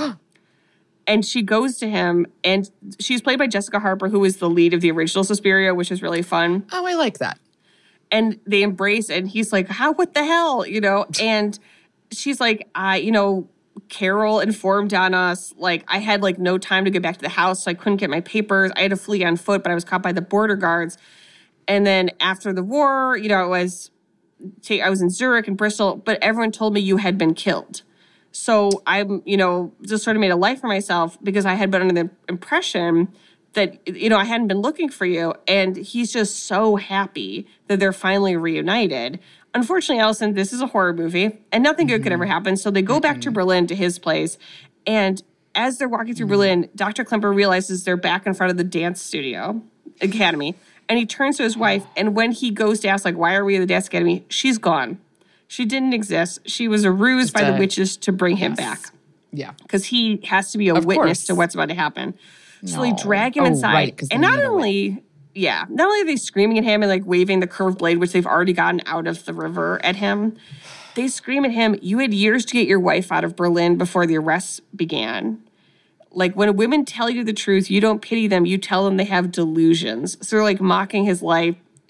And she goes to him, and she's played by Jessica Harper, who is the lead of the original Suspiria, which is really fun. Oh, I like that. And they embrace, and he's like, how, what the hell, you know? And she's like, I, you know, Carol informed on us. Like, I had, like, no time to get back to the house, so I couldn't get my papers. I had to flee on foot, but I was caught by the border guards. And then after the war, you know, it was, I was in Zurich and Bristol, but everyone told me you had been killed. So I'm, you know, just sort of made a life for myself because I had been under the impression that, you know, I hadn't been looking for you. And he's just so happy that they're finally reunited. Unfortunately, Allison, this is a horror movie and nothing mm-hmm. good could ever happen. So they go mm-hmm. back to Berlin to his place. And as they're walking through mm-hmm. Berlin, Doctor Klemper realizes they're back in front of the dance studio academy. And he turns to his wife. And when he goes to ask, like, why are we at the dance academy? She's gone. She didn't exist. She was a ruse Just by a, the witches to bring him yes. back. Yeah. Because he has to be a of witness course. to what's about to happen. No. So they drag him oh, inside. Right, and not only, yeah, not only are they screaming at him and like waving the curved blade, which they've already gotten out of the river at him, they scream at him, you had years to get your wife out of Berlin before the arrests began. Like, when women tell you the truth, you don't pity them. You tell them they have delusions. So they're, like, mocking his life.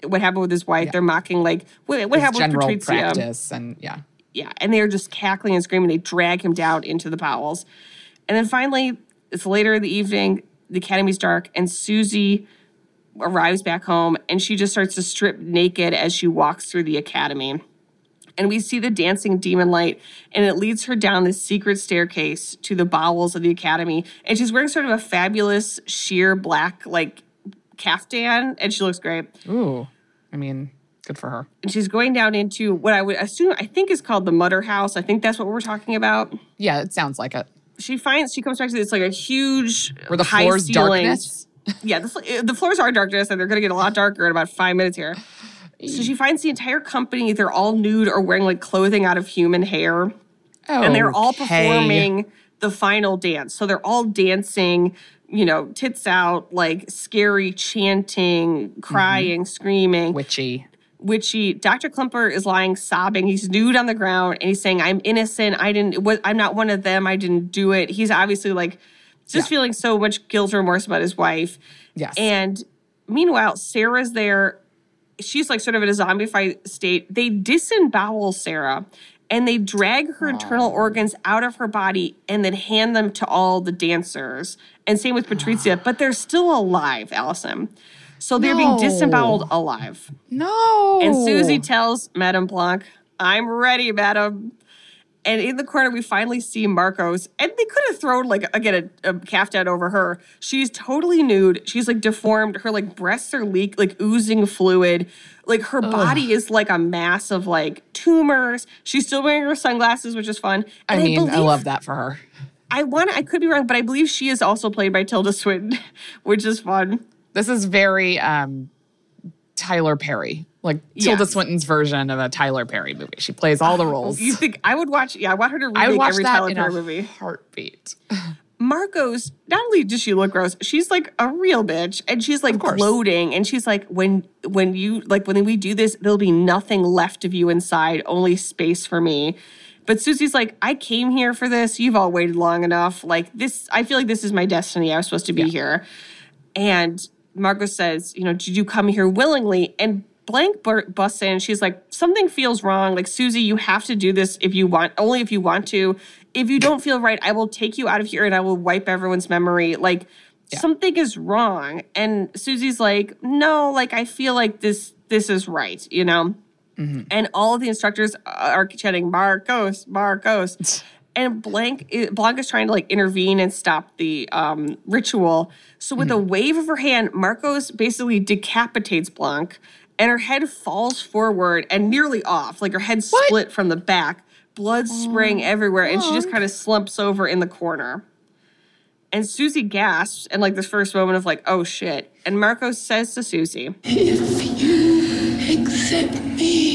what happened with his wife. Yeah. They're mocking, like, what, what His happened general with Patrizia. practice and yeah. Yeah, and they're just cackling and screaming. They drag him down into the bowels. And then finally, it's later in the evening, the academy's dark, and Susie arrives back home, and she just starts to strip naked as she walks through the academy. And we see the dancing demon light, and it leads her down this secret staircase to the bowels of the academy. And she's wearing sort of a fabulous sheer black, like, caftan, and she looks great. Ooh, I mean, good for her. And she's going down into what I would assume, I think is called the Mutter House. I think that's what we're talking about. Yeah, it sounds like it. She finds, she comes back to this, like, a huge, Where the high floor's ceilings. darkness. Yeah, the, the floors are darkness, and they're going to get a lot darker in about five minutes here. So she finds the entire company, they're all nude or wearing, like, clothing out of human hair. Oh, And they're all okay. performing the final dance. So they're all dancing, you know, tits out, like, scary, chanting, crying, mm-hmm. screaming. Witchy. Witchy. Doctor Klimper is lying sobbing. He's nude on the ground, and he's saying, I'm innocent. I didn't, I'm not one of them. I didn't do it. He's obviously, like, just yeah. feeling so much guilt or remorse about his wife. Yes. And meanwhile, Sarah's there. She's like sort of in a zombified state. They disembowel Sarah, and they drag her Aww. internal organs out of her body and then hand them to all the dancers. And same with Patrizia, but they're still alive, Allison. So they're no. being disemboweled alive. No. And Susie tells Madame Blanc, I'm ready, madam. And in the corner, we finally see Marcos. And they could have thrown, like, again, a, a caftan over her. She's totally nude. She's, like, deformed. Her, like, breasts are leak, like, oozing fluid. Like, her Ugh. body is, like, a mass of, like, tumors. She's still wearing her sunglasses, which is fun. And I mean, I, believe, I love that for her. I want. I could be wrong, but I believe she is also played by Tilda Swinton, which is fun. This is very um, Tyler Perry. Like Tilda yes. Swinton's version of a Tyler Perry movie. She plays all the roles. You think I would watch? Yeah, I want her to remake I would watch every that Tyler in Perry a movie. Heartbeat. Marcos, not only does she look gross, she's like a real bitch, and she's like gloating, and she's like, when when you like when we do this, there'll be nothing left of you inside, only space for me. But Susie's like, I came here for this. You've all waited long enough. Like this, I feel like this is my destiny. I was supposed to be yeah. here. And Marcos says, you know, did you come here willingly? And Blank busts in. She's like, something feels wrong. Like, Susie, you have to do this if you want, only if you want to. If you don't feel right, I will take you out of here and I will wipe everyone's memory. Like, yeah. something is wrong. And Susie's like, no, like, I feel like this, this is right, you know? Mm-hmm. And all of the instructors are chanting, Marcos, Marcos. And Blank, Blanc is trying to, like, intervene and stop the um, ritual. So with mm-hmm. a wave of her hand, Marcos basically decapitates Blanc. And her head falls forward and nearly off. Like, her head what? split from the back. Blood spraying oh, everywhere. And she just kind of slumps over in the corner. And Susie gasps in, like, this first moment of, like, oh, shit. And Marcos says to Susie, if you accept me,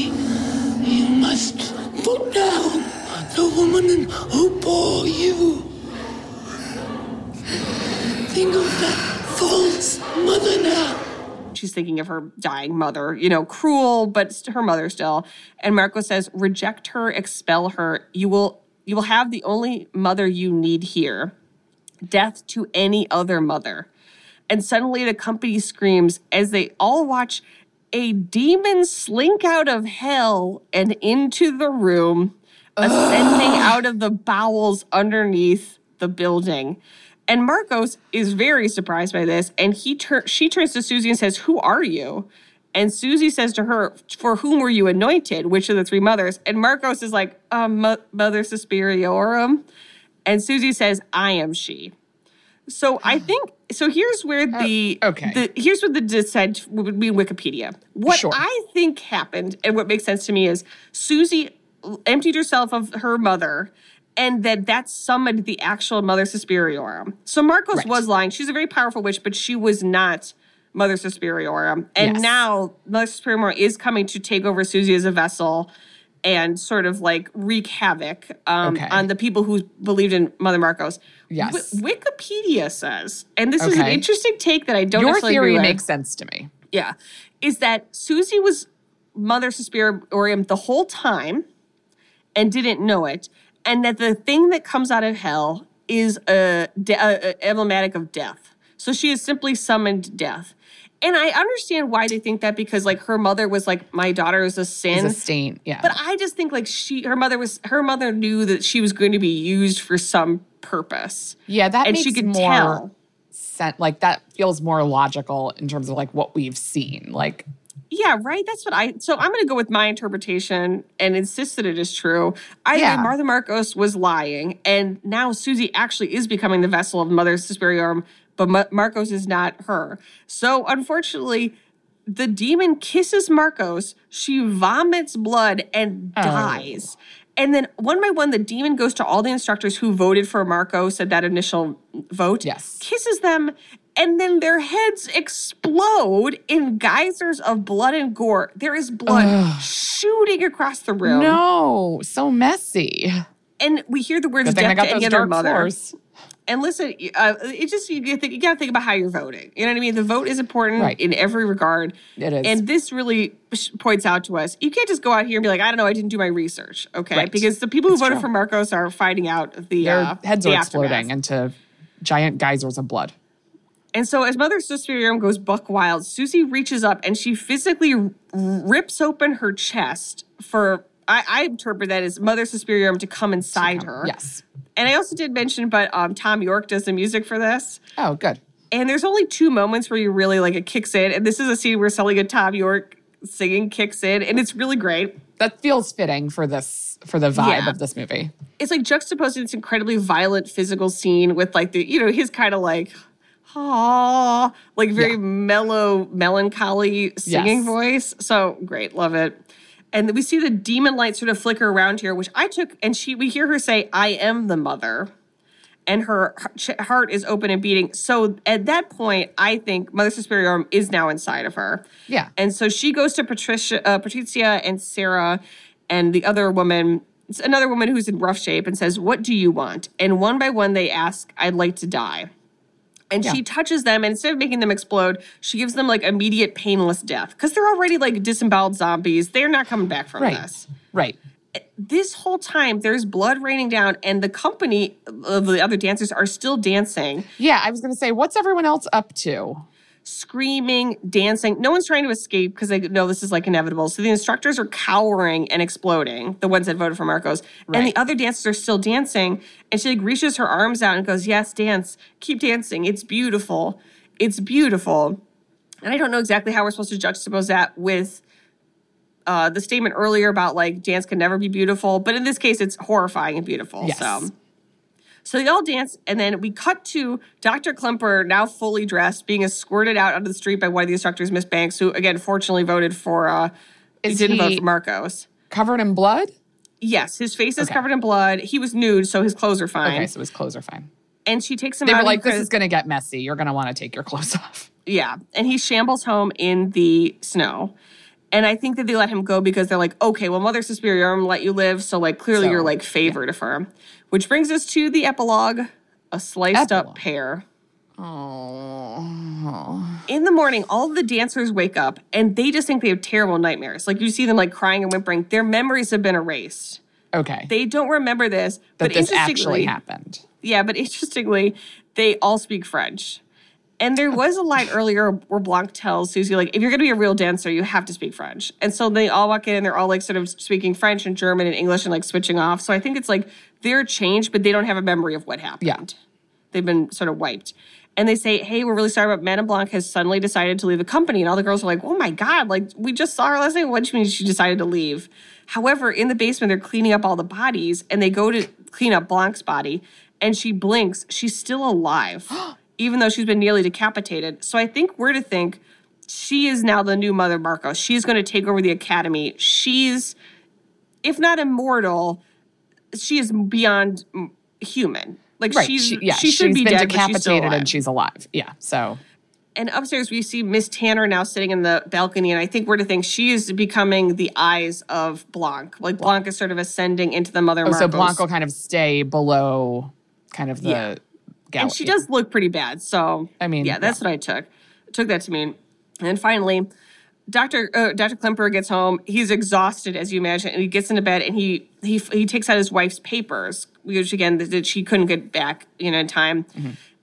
you must put down the woman who bore you. Think of that false mother now. She's thinking of her dying mother, you know, cruel, but her mother still. And Marcos says, reject her, expel her. You will, you will have the only mother you need here. Death to any other mother. And suddenly the company screams as they all watch a demon slink out of hell and into the room, Ugh. ascending out of the bowels underneath the building. And Marcos is very surprised by this, and he tur- she turns to Susie and says, who are you? And Susie says to her, for whom were you anointed? Which of the three mothers? And Marcos is like, um, Mo- Mother Superiorum. And Susie says, I am she. So I think, so here's where the, uh, okay. the here's what the dissent would be in Wikipedia. What sure. I think happened, and what makes sense to me is Susie emptied herself of her mother, and that that summoned the actual Mother Superiorum. So Marcos right. was lying. She's a very powerful witch, but she was not Mother Superiorum. And yes. now Mother Superiorum is coming to take over Susie as a vessel and sort of like wreak havoc um, okay. on the people who believed in Mother Marcos. Yes. W- Wikipedia says, and this okay. is an interesting take that I don't Your necessarily theory agree makes with. sense to me. Yeah. Is that Susie was Mother Superiorum the whole time and didn't know it. And that the thing that comes out of hell is a, de- a, a emblematic of death. So she has simply summoned death. And I understand why they think that because, like, her mother was like, my daughter is a sin. It's a saint, yeah. But I just think, like, she, her mother was, her mother knew that she was going to be used for some purpose. Yeah, that and makes she could more tell. sense. Like, that feels more logical in terms of, like, what we've seen. Like, yeah, right? That's what I, so I'm going to go with my interpretation and insist that it is true. I Yeah. think Martha Marcos was lying, and now Susie actually is becoming the vessel of Mother Superiorum, but Ma- Marcos is not her. So, unfortunately, the demon kisses Marcos, she vomits blood and Oh. dies. And then one by one, the demon goes to all the instructors who voted for Marcos at that initial vote, Yes. kisses them, and then their heads explode in geysers of blood and gore. There is blood Ugh. shooting across the room. no, so messy. And we hear the words Good thing I death got to those any other dark mother. floors. And listen, uh, it just you gotta, think, you gotta think about how you're voting. You know what I mean? The vote is important Right. in every regard. It is. And this really sh- points out to us, you can't just go out here and be like, I don't know, I didn't do my research. Okay. Right. Because the people who It's voted true. for Marcos are finding out the Their uh, heads the are aftermath. exploding into giant geysers of blood. And so as Mother Superiorum goes buck wild, Susie reaches up and she physically r- rips open her chest for, I, I interpret that as Mother Superiorum to come inside her. Yes. And I also did mention, but um, Tom York does the music for this. Oh, good. And there's only two moments where you really, like, it kicks in. And this is a scene where Sully and Tom York singing kicks in. And it's really great. That feels fitting for this, for the vibe Yeah. of this movie. It's like juxtaposing this incredibly violent physical scene with, like, the, you know, his kind of like, ah, like very Yeah. mellow, melancholy singing Yes. voice. So great. Love it. And we see the demon light sort of flicker around here, which I took, and she, we hear her say, I am the mother. And her heart is open and beating. So at that point, I think Mother Superiorum is now inside of her. Yeah. And so she goes to Patricia, uh, Patricia and Sarah and the other woman, it's another woman who's in rough shape, and says, what do you want? And one by one, they ask, I'd like to die. And Yeah. she touches them, and instead of making them explode, she gives them, like, immediate painless death. Because they're already, like, disemboweled zombies. They're not coming back from Right. this. Right. This whole time, there's blood raining down, and the company of the other dancers are still dancing, Yeah, I was going to say, what's everyone else up to? screaming, dancing. No one's trying to escape because they know this is, like, inevitable. So the instructors are cowering and exploding, the ones that voted for Marcos. And the Right. other dancers are still dancing. And she, like, reaches her arms out and goes, yes, dance. Keep dancing. It's beautiful. It's beautiful. And I don't know exactly how we're supposed to juxtapose that with uh, the statement earlier about, like, dance can never be beautiful. But in this case, it's horrifying and beautiful. Yes. So. So they all dance, and then we cut to Doctor Klemper, now fully dressed, being escorted out onto the street by one of the instructors, Miss Banks, who, again, fortunately voted for, uh, Is didn't vote he- for Marcos. Covered in blood? Yes, his face is Okay. covered in blood. He was nude, so his clothes are fine. Okay, so his clothes are fine. And she takes him They out. were and like, this cri- is going to get messy. You're going to want to take your clothes off. Yeah, and he shambles home in the snow. And I think that they let him go because they're like, okay, well, Mother Superiorum let you live, so, like, clearly So, you're, like, favored of her. Which brings us to the epilogue, a sliced up Epilogue. pear. Oh. In the morning, all of the dancers wake up and they just think they have terrible nightmares. Like, you see them, like, crying and whimpering. Their memories have been erased. Okay. They don't remember this. that but this interestingly, actually happened. Yeah, but interestingly, they all speak French. And there was a line earlier where Blanc tells Susie, like, if you're going to be a real dancer, you have to speak French. And so they all walk in and they're all, like, sort of speaking French and German and English and, like, switching off. So I think it's, like, they're changed, but they don't have a memory of what happened. Yeah. They've been sort of wiped. And they say, hey, we're really sorry, but Madame Blanc has suddenly decided to leave the company. And all the girls are like, oh, my God, like, we just saw her last night. What do you mean she decided to leave? However, in the basement, they're cleaning up all the bodies, and they go to clean up Blanc's body, and she blinks. She's still alive, even though she's been nearly decapitated. So I think we're to think she is now the new Mother Marcos. She's going to take over the academy. She's, if not immortal, she is beyond mm, human. Like, Right. she's, she, yeah, she should she's be been dead, but she's still decapitated alive. and she's alive. Yeah. So And upstairs, we see Miss Tanner now sitting in the balcony, and I think we're to think she is becoming the eyes of Blanc. Like, Blanc is sort of ascending into the Mother oh, Marcos. so Blanc will kind of stay below kind of the Yeah. galley. And she does look pretty bad, so... I mean, Yeah, that's yeah. what I took. I took that to mean. And then finally, Doctor Uh, Doctor Klemper gets home. He's exhausted, as you imagine, and he gets into bed, and he he he takes out his wife's papers, which, again, that that she couldn't get back, you know, in time. Mm-hmm.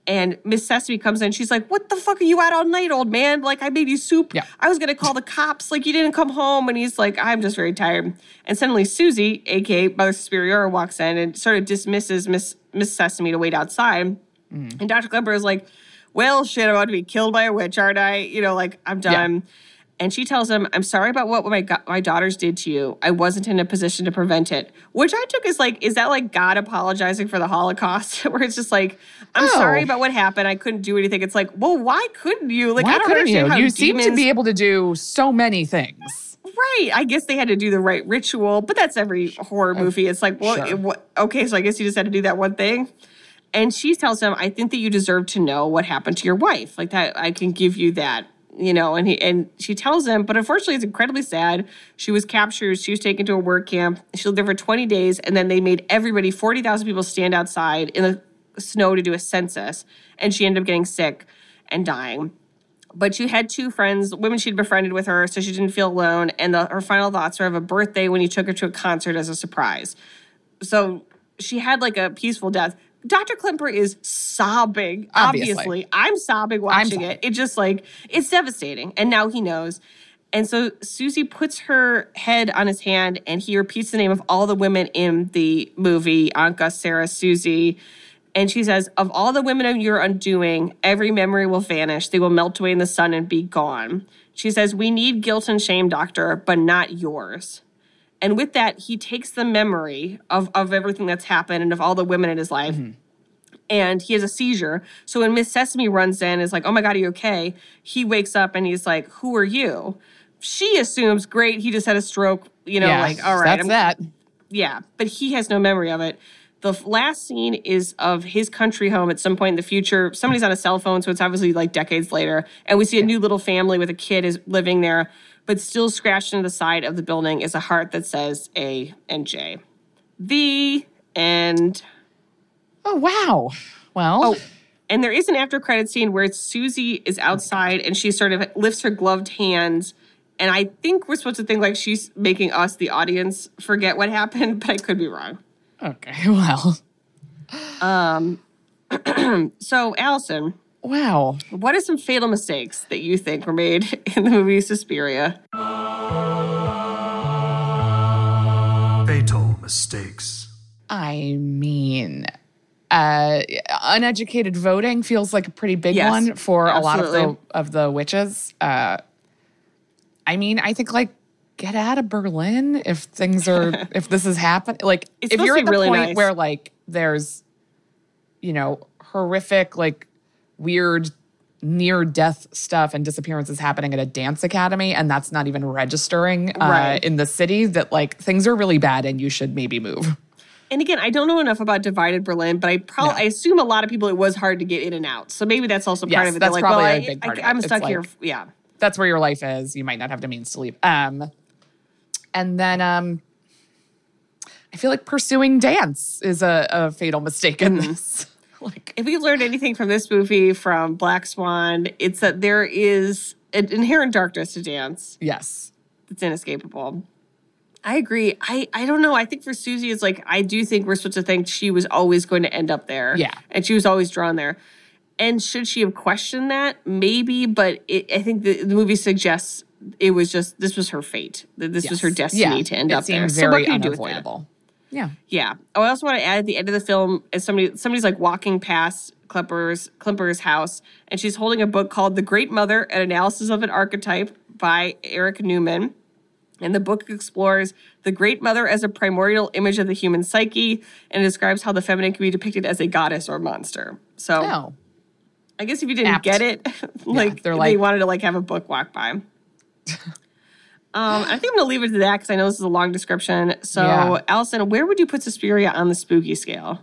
And Miss Sesame comes in. She's like, what the fuck are you out all night, old man? Like, I made you soup. Yeah. I was going to call the cops. Like, you didn't come home. And he's like, I'm just very tired. And suddenly Susie, a k a. Mother Superior, walks in and sort of dismisses Miss Miss Sesame to wait outside. Mm. And Doctor Klemper is like, well, shit, I'm about to be killed by a witch, aren't I? You know, like, I'm done. Yeah. And she tells him, I'm sorry about what my go- my daughters did to you. I wasn't in a position to prevent it. Which I took as like, is that like God apologizing for the Holocaust? Where it's just like, I'm oh. sorry about what happened. I couldn't do anything. It's like, well, why couldn't you? Like, why I don't couldn't understand you? how You demons... seem to be able to do so many things. Right. I guess they had to do the right ritual, but that's every horror movie. It's like, well, sure. it, what, okay, so I guess you just had to do that one thing. And she tells him, I think that you deserve to know what happened to your wife. Like that, I can give you that. You know, and he and she tells him, but unfortunately, it's incredibly sad. She was captured. She was taken to a work camp. She lived there for twenty days, and then they made everybody, forty thousand people, stand outside in the snow to do a census, and she ended up getting sick and dying. But she had two friends, women she'd befriended with her, so she didn't feel alone. And the, her final thoughts are of a birthday when he took her to a concert as a surprise. So she had like a peaceful death. Doctor Klemper is sobbing, obviously. obviously. I'm sobbing watching I'm it. It just like, it's devastating. And now he knows. And so Susie puts her head on his hand and he repeats the name of all the women in the movie, Anka, Sarah, Susie. And she says, of all the women of your undoing, every memory will vanish. They will melt away in the sun and be gone. She says, we need guilt and shame, doctor, but not yours. And with that, he takes the memory of, of everything that's happened and of all the women in his life. Mm-hmm. And he has a seizure. So when Miss Sesame runs in and is like, oh my God, are you okay? He wakes up and he's like, who are you? She assumes, great, he just had a stroke. You know, yeah, like, all right. That's I'm, that. Yeah, but he has no memory of it. The last scene is of his country home at some point in the future. Somebody's on a cell phone, so it's obviously like decades later. And we see a new little family with a kid is living there. But still scratched into the side of the building is a heart that says A and J. The end. Oh, wow. Well. Oh, and there is an after credit scene where it's Susie is outside and she sort of lifts her gloved hands. And I think we're supposed to think like she's making us, the audience, forget what happened, but I could be wrong. Okay, well. Um. So, Allison. Wow. What are some fatal mistakes that you think were made in the movie Suspiria? Fatal mistakes. I mean, uh, uneducated voting feels like a pretty big yes, one for absolutely. a lot of the of the witches. Uh, I mean, I think like get out of Berlin if things are if this is happening. Like it's if you're at the really point nice. where like there's, you know, horrific like. weird near-death stuff and disappearances happening at a dance academy, and that's not even registering uh, right. in the city, that, like, things are really bad and you should maybe move. And again, I don't know enough about divided Berlin, but I probably no. I assume a lot of people, it was hard to get in and out. So maybe that's also part yes, of it. That's like, probably well, a I, big part I, of it. I'm It's stuck like, here. Yeah. That's where your life is. You might not have the means to leave. Um, and then um, I feel like pursuing dance is a, a fatal mistake in Mm-hmm. this. Like, if we learned anything from this movie, from Black Swan, it's that there is an inherent darkness to dance. Yes. It's inescapable. I agree. I, I don't know. I think for Susie, it's like, I do think we're supposed to think she was always going to end up there. Yeah. And she was always drawn there. And should she have questioned that? Maybe. But it, I think the, the movie suggests it was just, this was her fate. That this yes. was her destiny yeah. to end it up there. Very so what can you do with that? unavoidable. Yeah. Yeah. Oh, I also want to add at the end of the film, as somebody somebody's like walking past Klemper's Klemper's house, and she's holding a book called The Great Mother, An Analysis of an Archetype by Eric Newman. And the book explores the Great Mother as a primordial image of the human psyche and describes how the feminine can be depicted as a goddess or monster. So Oh. I guess if you didn't Apt. get it, like, Yeah, they're they like- wanted to like have a book walk by. Um, I think I'm going to leave it to that because I know this is a long description. So, Yeah. Allison, where would you put Suspiria on the spooky scale?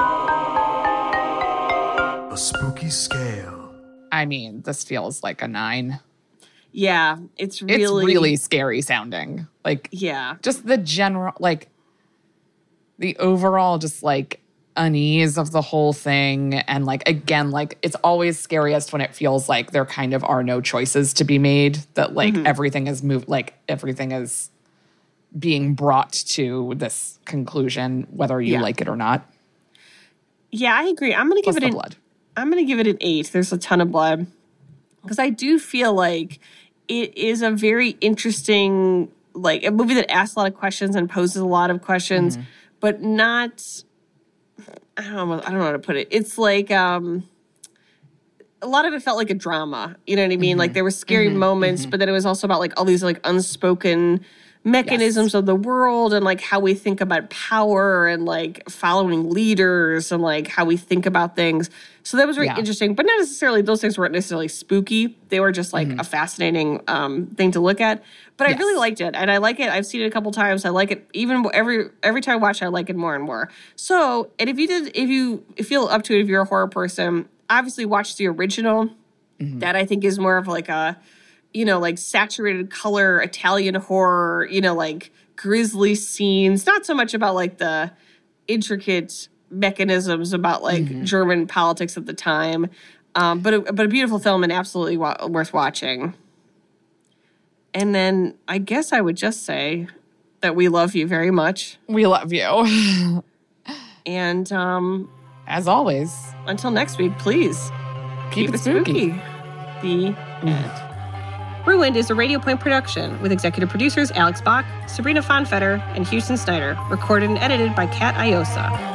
The spooky scale. I mean, this feels like a nine. Yeah, it's really... It's really scary sounding. Like, Yeah. just the general, like, the overall just, like, unease of the whole thing. And, like, again, like, it's always scariest when it feels like there kind of are no choices to be made. That, like, Mm-hmm. everything is moved, like, everything is being brought to this conclusion, whether you Yeah. like it or not. Yeah, I agree. I'm going to give Plus it the an... blood. I'm going to give it an eight. There's a ton of blood. Because I do feel like it is a very interesting, like, a movie that asks a lot of questions and poses a lot of questions, mm-hmm. but not, I don't know, I don't know how to put it. It's like, um, a lot of it felt like a drama. You know what I mean? Mm-hmm. Like, there were scary mm-hmm. moments, mm-hmm. but then it was also about, like, all these, like, unspoken mechanisms yes. of the world and, like, how we think about power and, like, following leaders and, like, how we think about things. So that was really yeah. interesting, but not necessarily, those things weren't necessarily spooky. They were just, like, mm-hmm. a fascinating um, thing to look at. But yes. I really liked it, and I like it. I've seen it a couple times. I like it even every every time I watch it, I like it more and more. So, and if you did, if you feel up to it, if you're a horror person, obviously watch the original. Mm-hmm. That I think is more of like a, you know, like saturated color Italian horror, you know, like grisly scenes. Not so much about like the intricate mechanisms about like mm-hmm. German politics at the time, um, but a, but a beautiful film and absolutely wa- worth watching. And then I guess I would just say that we love you very much. We love you. And um, as always, until next week, please keep, keep it spooky. spooky. The end. Ruined is a Radio Point production with executive producers Alex Bach, Sabrina Fonfetter, and Houston Snyder. Recorded and edited by Kat Iosa.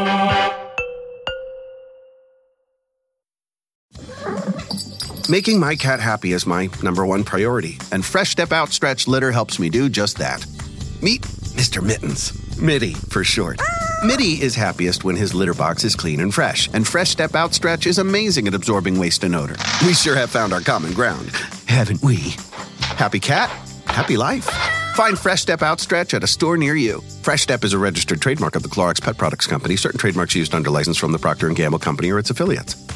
Making my cat happy is my number one priority, and Fresh Step Outstretch Litter helps me do just that. Meet Mister Mittens. Mitty, for short. Mitty is happiest when his litter box is clean and fresh, and Fresh Step Outstretch is amazing at absorbing waste and odor. We sure have found our common ground, haven't we? Happy cat, happy life. Find Fresh Step Outstretch at a store near you. Fresh Step is a registered trademark of the Clorox Pet Products Company. Certain trademarks used under license from the Procter and Gamble Company or its affiliates.